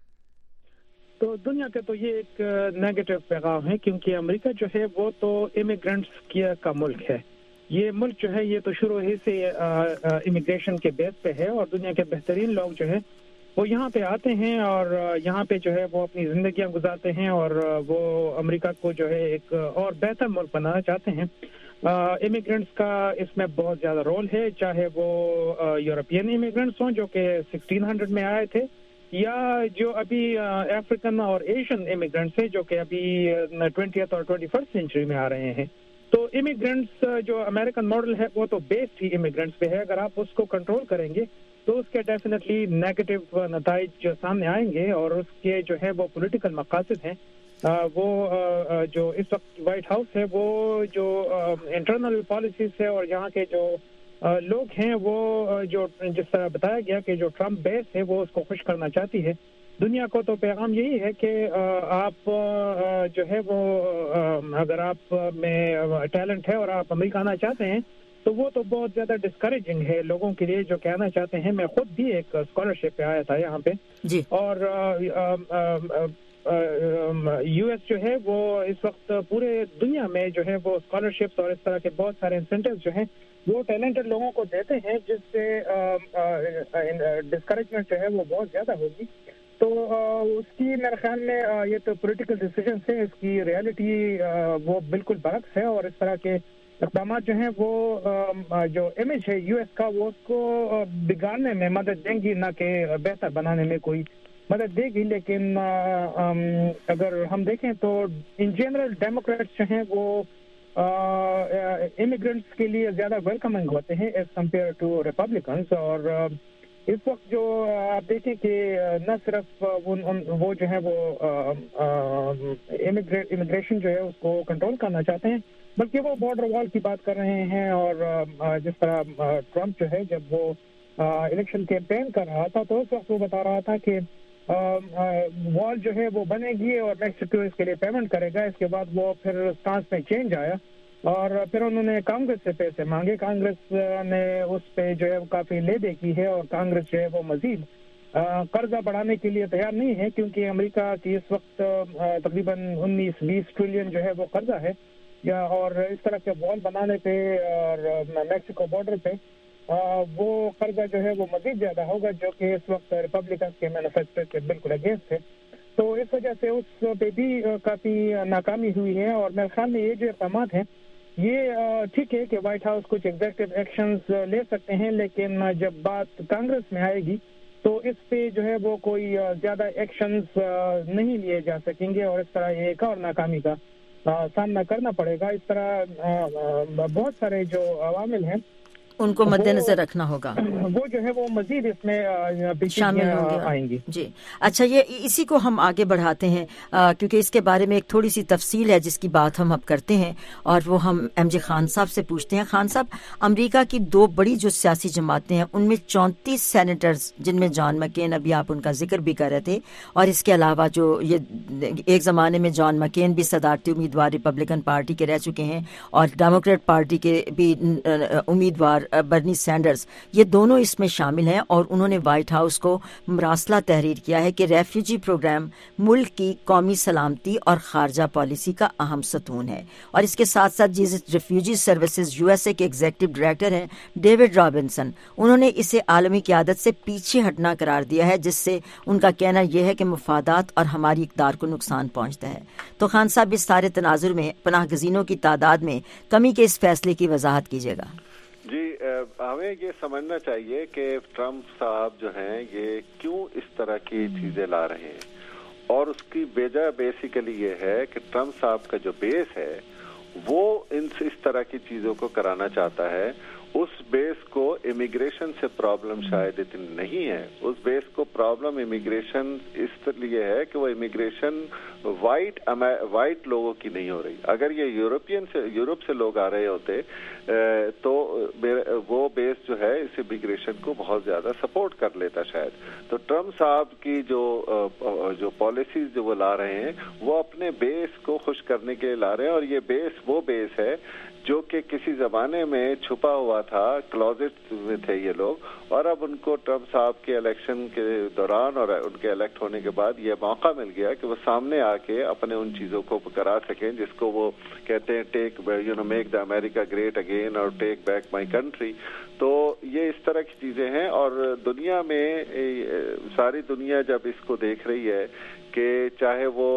تو دنیا کا تو یہ ایک نیگیٹو پیغام ہے کیونکہ امریکہ جو ہے وہ تو امیگرینٹس کا ملک ہے. یہ ملک جو ہے یہ تو شروع ہی سے امیگریشن کے بیس پہ ہے اور دنیا کے بہترین لوگ جو ہے وہ یہاں پہ آتے ہیں اور یہاں پہ جو ہے وہ اپنی زندگیاں گزارتے ہیں اور وہ امریکہ کو جو ہے ایک اور بہتر ملک بنانا چاہتے ہیں. امیگرینٹس کا اس میں بہت زیادہ رول ہے, چاہے وہ یورپین امیگرینٹس ہوں جو کہ سکسٹین ہنڈریڈ میں آئے تھے یا جو ابھی افریقن اور ایشین امیگرینٹس ہیں جو کہ ابھی ٹوینٹیتھ اور ٹوینٹی فرسٹ سینچری میں آ رہے ہیں. تو امیگرینٹس جو امریکن ماڈل ہے وہ تو بیسڈ ہی امیگرینٹس پہ ہے. اگر آپ اس کو کنٹرول کریں گے تو اس کے ڈیفینیٹلی نیگیٹو نتائج سامنے آئیں گے اور اس کے جو ہے وہ پولیٹیکل مقاصد ہیں وہ جو اس وقت وائٹ ہاؤس ہے وہ جو انٹرنل پالیسیز ہے اور یہاں کے جو لوگ ہیں وہ جو جس طرح بتایا گیا کہ جو ٹرمپ بیس ہے وہ اس کو خوش کرنا چاہتی ہے. دنیا کو تو پیغام یہی ہے کہ آپ جو ہے وہ اگر آپ میں ٹیلنٹ ہے اور آپ امریکہ آنا چاہتے ہیں تو وہ تو بہت زیادہ ڈسکریجنگ ہے لوگوں کے لیے جو کہنا چاہتے ہیں. میں خود بھی ایک اسکالرشپ پہ آیا تھا یہاں پہ جی, اور یو ایس جو ہے وہ اس وقت پورے دنیا میں جو ہے وہ اسکالرشپس اور اس طرح کے بہت سارے انسینٹیوز جو ہیں وہ ٹیلنٹڈ لوگوں کو دیتے ہیں جس سے ڈسکریجمنٹ جو ہے وہ بہت زیادہ ہوگی. تو اس کی میرے خیال میں یہ تو پولیٹیکل ڈیسیجنس ہیں, اس کی ریئلٹی وہ بالکل برعکس ہے اور اس طرح کے اقدامات جو ہیں وہ جو امیج ہے یو ایس کا وہ اس کو بگاڑنے میں مدد دیں گی, نہ کہ بہتر بنانے میں کوئی مدد دے گی. لیکن اگر ہم دیکھیں تو ان جنرل ڈیموکریٹس جو ہیں وہ امیگرینٹس کے لیے زیادہ ویلکمنگ ہوتے ہیں ایز کمپیئر ٹو ریپبلکنس. اور اس وقت جو آپ دیکھیں کہ نہ صرف وہ جو ہے وہ امیگریشن جو ہے اس کو کنٹرول کرنا چاہتے ہیں بلکہ وہ بارڈر وال کی بات کر رہے ہیں. اور جس طرح ٹرمپ جو ہے جب وہ الیکشن کیمپین کر رہا تھا تو اس وقت وہ بتا رہا تھا کہ وال جو ہے وہ بنے گی اور میکسیکو اس کے لیے پیمنٹ کرے گا. اس کے بعد وہ پھر اسٹانس میں چینج آیا اور پھر انہوں نے کانگریس سے پیسے مانگے. کانگریس نے اس پہ جو ہے کافی لے دے کی ہے اور کانگریس جو ہے وہ مزید قرضہ بڑھانے کے لیے تیار نہیں ہے کیونکہ امریکہ کی اس وقت تقریباً انیس بیس ٹریلین جو ہے وہ قرضہ ہے یا اور اس طرح کے وال بنانے پہ اور میکسیکو بارڈر پہ وہ قرضہ جو ہے وہ مزید زیادہ ہوگا جو کہ اس وقت ریپبلکن کے مینیفیسٹو کے بالکل اگینسٹ ہے. تو اس وجہ سے اس پہ بھی کافی ناکامی ہوئی ہے اور میرے خیال میں یہ جو اقدامات ہیں یہ ٹھیک ہے کہ وائٹ ہاؤس کچھ ایگزیکٹو ایکشنز لے سکتے ہیں، لیکن جب بات کانگریس میں آئے گی تو اس پہ جو ہے وہ کوئی زیادہ ایکشنز نہیں لیے جا سکیں گے، اور اس طرح یہ ایک اور ناکامی کا سامنا کرنا پڑے گا۔ اس طرح بہت سارے جو عوامل ہیں ان کو مد نظر رکھنا ہوگا، وہ جو ہے وہ مزید اس میں شامل ہوں گے آئیں گی۔ جی اچھا، یہ اسی کو ہم آگے بڑھاتے ہیں کیونکہ اس کے بارے میں ایک تھوڑی سی تفصیل ہے جس کی بات ہم اب کرتے ہیں، اور وہ ہم ایم جے خان صاحب سے پوچھتے ہیں۔ خان صاحب، امریکہ کی دو بڑی جو سیاسی جماعتیں ہیں ان میں چونتیس سینیٹرز، جن میں جان مکین، ابھی آپ ان کا ذکر بھی کر رہے تھے، اور اس کے علاوہ جو یہ ایک زمانے میں جان مکین بھی صدارتی امیدوار ریپبلکن پارٹی کے رہ چکے ہیں، اور ڈیموکریٹ پارٹی کے بھی امیدوار برنی سینڈرز، یہ دونوں اس میں شامل ہیں، اور انہوں نے وائٹ ہاؤس کو مراسلہ تحریر کیا ہے کہ ریفیوجی پروگرام ملک کی قومی سلامتی اور خارجہ پالیسی کا اہم ستون ہے۔ اور اس کے ساتھ ساتھ جس refugee services U S A کے ایگزیکٹو ڈائریکٹر ہیں ڈیوڈ رابنسن، انہوں نے اسے عالمی قیادت سے پیچھے ہٹنا قرار دیا ہے، جس سے ان کا کہنا یہ ہے کہ مفادات اور ہماری اقدار کو نقصان پہنچتا ہے۔ تو خان صاحب، اس سارے تناظر میں پناہ گزینوں کی تعداد میں کمی کے اس فیصلے کی وضاحت کیجیے گا۔ جی، ہمیں یہ سمجھنا چاہیے کہ ٹرمپ صاحب جو ہیں یہ کیوں اس طرح کی چیزیں لا رہے ہیں، اور اس کی وجہ بیسیکلی یہ ہے کہ ٹرمپ صاحب کا جو بیس ہے وہ ان اس طرح کی چیزوں کو کرانا چاہتا ہے۔ اس بیس کو امیگریشن سے پرابلم شاید اتنی نہیں ہے، اس بیس کو پرابلم امیگریشن اس لیے ہے کہ وہ امیگریشن وائٹ وائٹ لوگوں کی نہیں ہو رہی۔ اگر یہ یورپین سے یورپ سے لوگ آ رہے ہوتے تو وہ بیس جو ہے اس امیگریشن کو بہت زیادہ سپورٹ کر لیتا شاید۔ تو ٹرمپ صاحب کی جو جو پالیسیز جو وہ لا رہے ہیں وہ اپنے بیس کو خوش کرنے کے لیے لا رہے ہیں، اور یہ بیس وہ بیس ہے جو کہ کسی زمانے میں چھپا ہوا تھا، کلوزٹ میں تھے یہ لوگ، اور اب ان کو ٹرمپ صاحب کے الیکشن کے دوران اور ان کے الیکٹ ہونے کے بعد یہ موقع مل گیا کہ وہ سامنے آ کے اپنے ان چیزوں کو کرا سکیں جس کو وہ کہتے ہیں take you know make the America great again اور ٹیک بیک مائی کنٹری۔ تو یہ اس طرح کی چیزیں ہیں، اور دنیا میں ساری دنیا جب اس کو دیکھ رہی ہے کہ چاہے وہ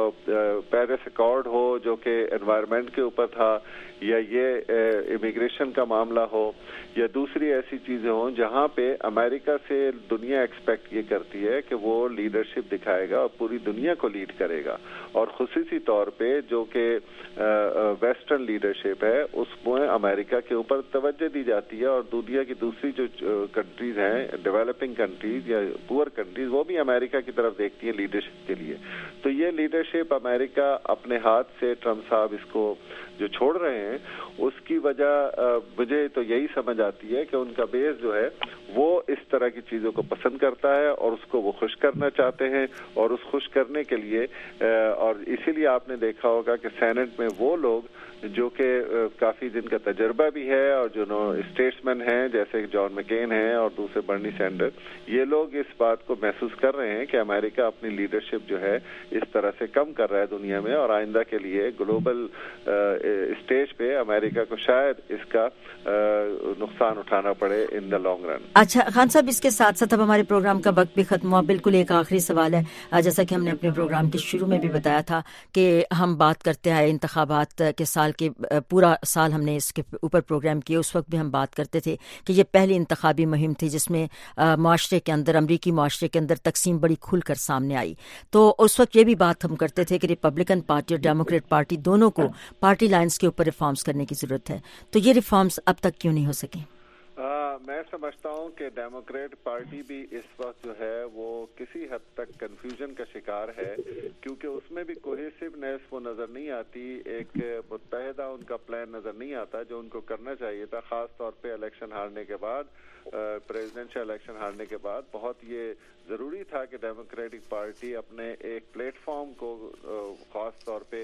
پیرس ایکارڈ ہو جو کہ انوائرمنٹ کے اوپر تھا، یا یہ امیگریشن کا معاملہ ہو، یا دوسری ایسی چیزیں ہوں جہاں پہ امریکہ سے دنیا ایکسپیکٹ یہ کرتی ہے کہ وہ لیڈرشپ دکھائے گا اور پوری دنیا کو لیڈ کرے گا، اور خصوصی طور پہ جو کہ ویسٹرن لیڈرشپ ہے اس میں امریکہ کے اوپر توجہ دی جاتی ہے، اور دنیا کی دوسری جو کنٹریز ہیں ڈیولپنگ کنٹریز یا پور کنٹریز وہ بھی امریکہ کی طرف دیکھتی ہیں لیڈرشپ کے لیے۔ تو یہ لیڈرشپ امریکہ اپنے ہاتھ سے ٹرمپ صاحب اس کو جو چھوڑ رہے ہیں، اس کی وجہ مجھے تو یہی سمجھ آتی ہے کہ ان کا بیس جو ہے وہ اس طرح کی چیزوں کو پسند کرتا ہے، اور اس کو وہ خوش کرنا چاہتے ہیں، اور اس خوش کرنے کے لیے اور اسی لیے آپ نے دیکھا ہوگا کہ سینٹ میں وہ لوگ جو کہ کافی جن کا تجربہ بھی ہے اور جو اسٹیٹس مین ہیں جیسے جان مکین ہیں اور دوسرے برنی سینڈر، یہ لوگ اس بات کو محسوس کر رہے ہیں کہ امریکہ اپنی لیڈرشپ جو ہے اس طرح سے کم کر رہا ہے دنیا میں، اور آئندہ کے لیے گلوبل اسٹیج پہ امریکہ کو شاید اس کا نقصان اٹھانا پڑے ان دا لانگ رن۔ اچھا خان صاحب، اس کے ساتھ ساتھ اب ہمارے پروگرام کا وقت بھی ختم ہوا، بالکل ایک آخری سوال ہے۔ جیسا کہ ہم نے اپنے پروگرام کے شروع میں بھی بتایا تھا کہ ہم بات کرتے ہیں انتخابات کے سال کے پورا سال ہم نے اس کے اوپر پروگرام کیے، اس وقت بھی ہم بات کرتے تھے کہ یہ پہلی انتخابی مہم تھی جس میں معاشرے کے اندر، امریکی معاشرے کے اندر تقسیم بڑی کھل کر سامنے آئی۔ تو اس وقت یہ بھی بات ہم کرتے تھے کہ ریپبلکن پارٹی اور ڈیموکریٹ پارٹی دونوں کو پارٹی لائنز کے اوپر ریفارمز کرنے کی ضرورت ہے، تو یہ ریفارمز اب تک کیوں نہیں ہو سکے؟ میں سمجھتا ہوں کہ ڈیموکریٹ پارٹی بھی اس وقت جو ہے وہ کسی حد تک کنفیوژن کا شکار ہے، کیونکہ اس میں بھی کوہیسونیس وہ نظر نہیں آتی، ایک متحدہ ان کا پلان نظر نہیں آتا جو ان کو کرنا چاہیے تھا، خاص طور پہ الیکشن ہارنے کے بعد، پریزیڈنشل الیکشن ہارنے کے بعد بہت یہ ضروری تھا کہ ڈیموکریٹک پارٹی اپنے ایک پلیٹ فارم کو خاص طور پہ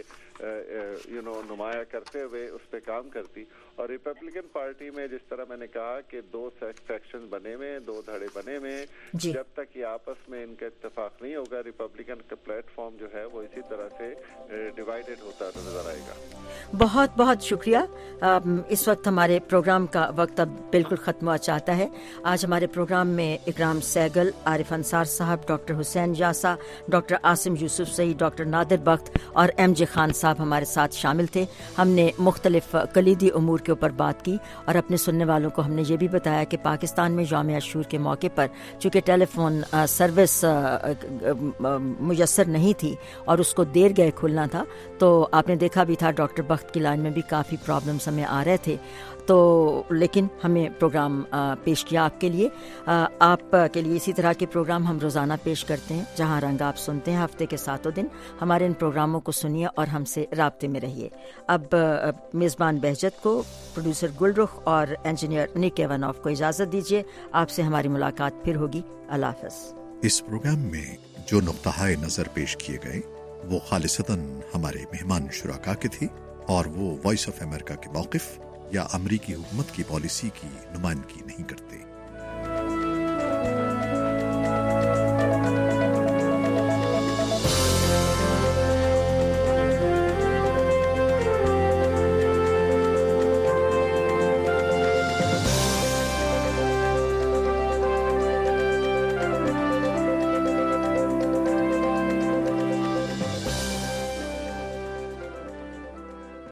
یو نو نمایاں کرتے ہوئے اس پہ کام کرتی، اور ریپبلکن پارٹی میں جس طرح میں نے کہا کہ دو दो सेक्शन बने हुए, दो धड़े बने हुए। जब तक ये आपस में इनका इत्तेफाक नहीं होगा, रिपब्लिकन का प्लेटफॉर्म जो है वो इसी तरह से डिवाइडेड होता नजर आएगा। बहुत बहुत शुक्रिया। इस वक्त हमारे प्रोग्राम का वक्त अब बिल्कुल ख़त्म हुआ चाहता है। आज हमारे प्रोग्राम में इकराम सहगल, आरिफ अंसार साहब, doctor Hussain Yasa, doctor Asim Yusufzai, doctor Nadir Bakht और एम जे खान साहब हमारे साथ शामिल थे। हमने मुख्तलिफ कलीदी उमूर के ऊपर बात की और अपने सुनने वालों को हमने ये भी बताया कि पाकिस्तान में यौम आशूर के मौके पर चूँकि टेलीफोन सर्विस मुयसर नहीं थी और उसको देर गए खुलना था, तो आपने देखा भी था डॉक्टर बख्त की लाइन में भी काफ़ी प्रॉब्लम्स हमें आ रहे थे। तो लेकिन हमें प्रोग्राम पेश किया आपके लिए। आप के लिए इसी तरह के प्रोग्राम हम रोज़ाना पेश करते हैं। जहां रंग आप सुनते हैं हफ्ते के सातों दिन। हमारे इन प्रोग्रामों को सुनिए और हमसे राब्ते में रहिए। अब मेज़बान बहजत को, प्रोड्यूसर गुलरुख और इंजीनियर निक एवानॉफ को इजाज़त दीजिए। आपसे हमारी मुलाकात फिर होगी। अल्लाह हाफ़िज़। इस प्रोग्राम में जो नुक्ता नज़र पेश किए गए वो खालिसतन हमारे मेहमान शुराका के थे और वो वॉइस ऑफ अमेरिका के मौक़िफ़ या अमरीकी हुकूमत की पॉलिसी की नुमाइंदगी नहीं करते।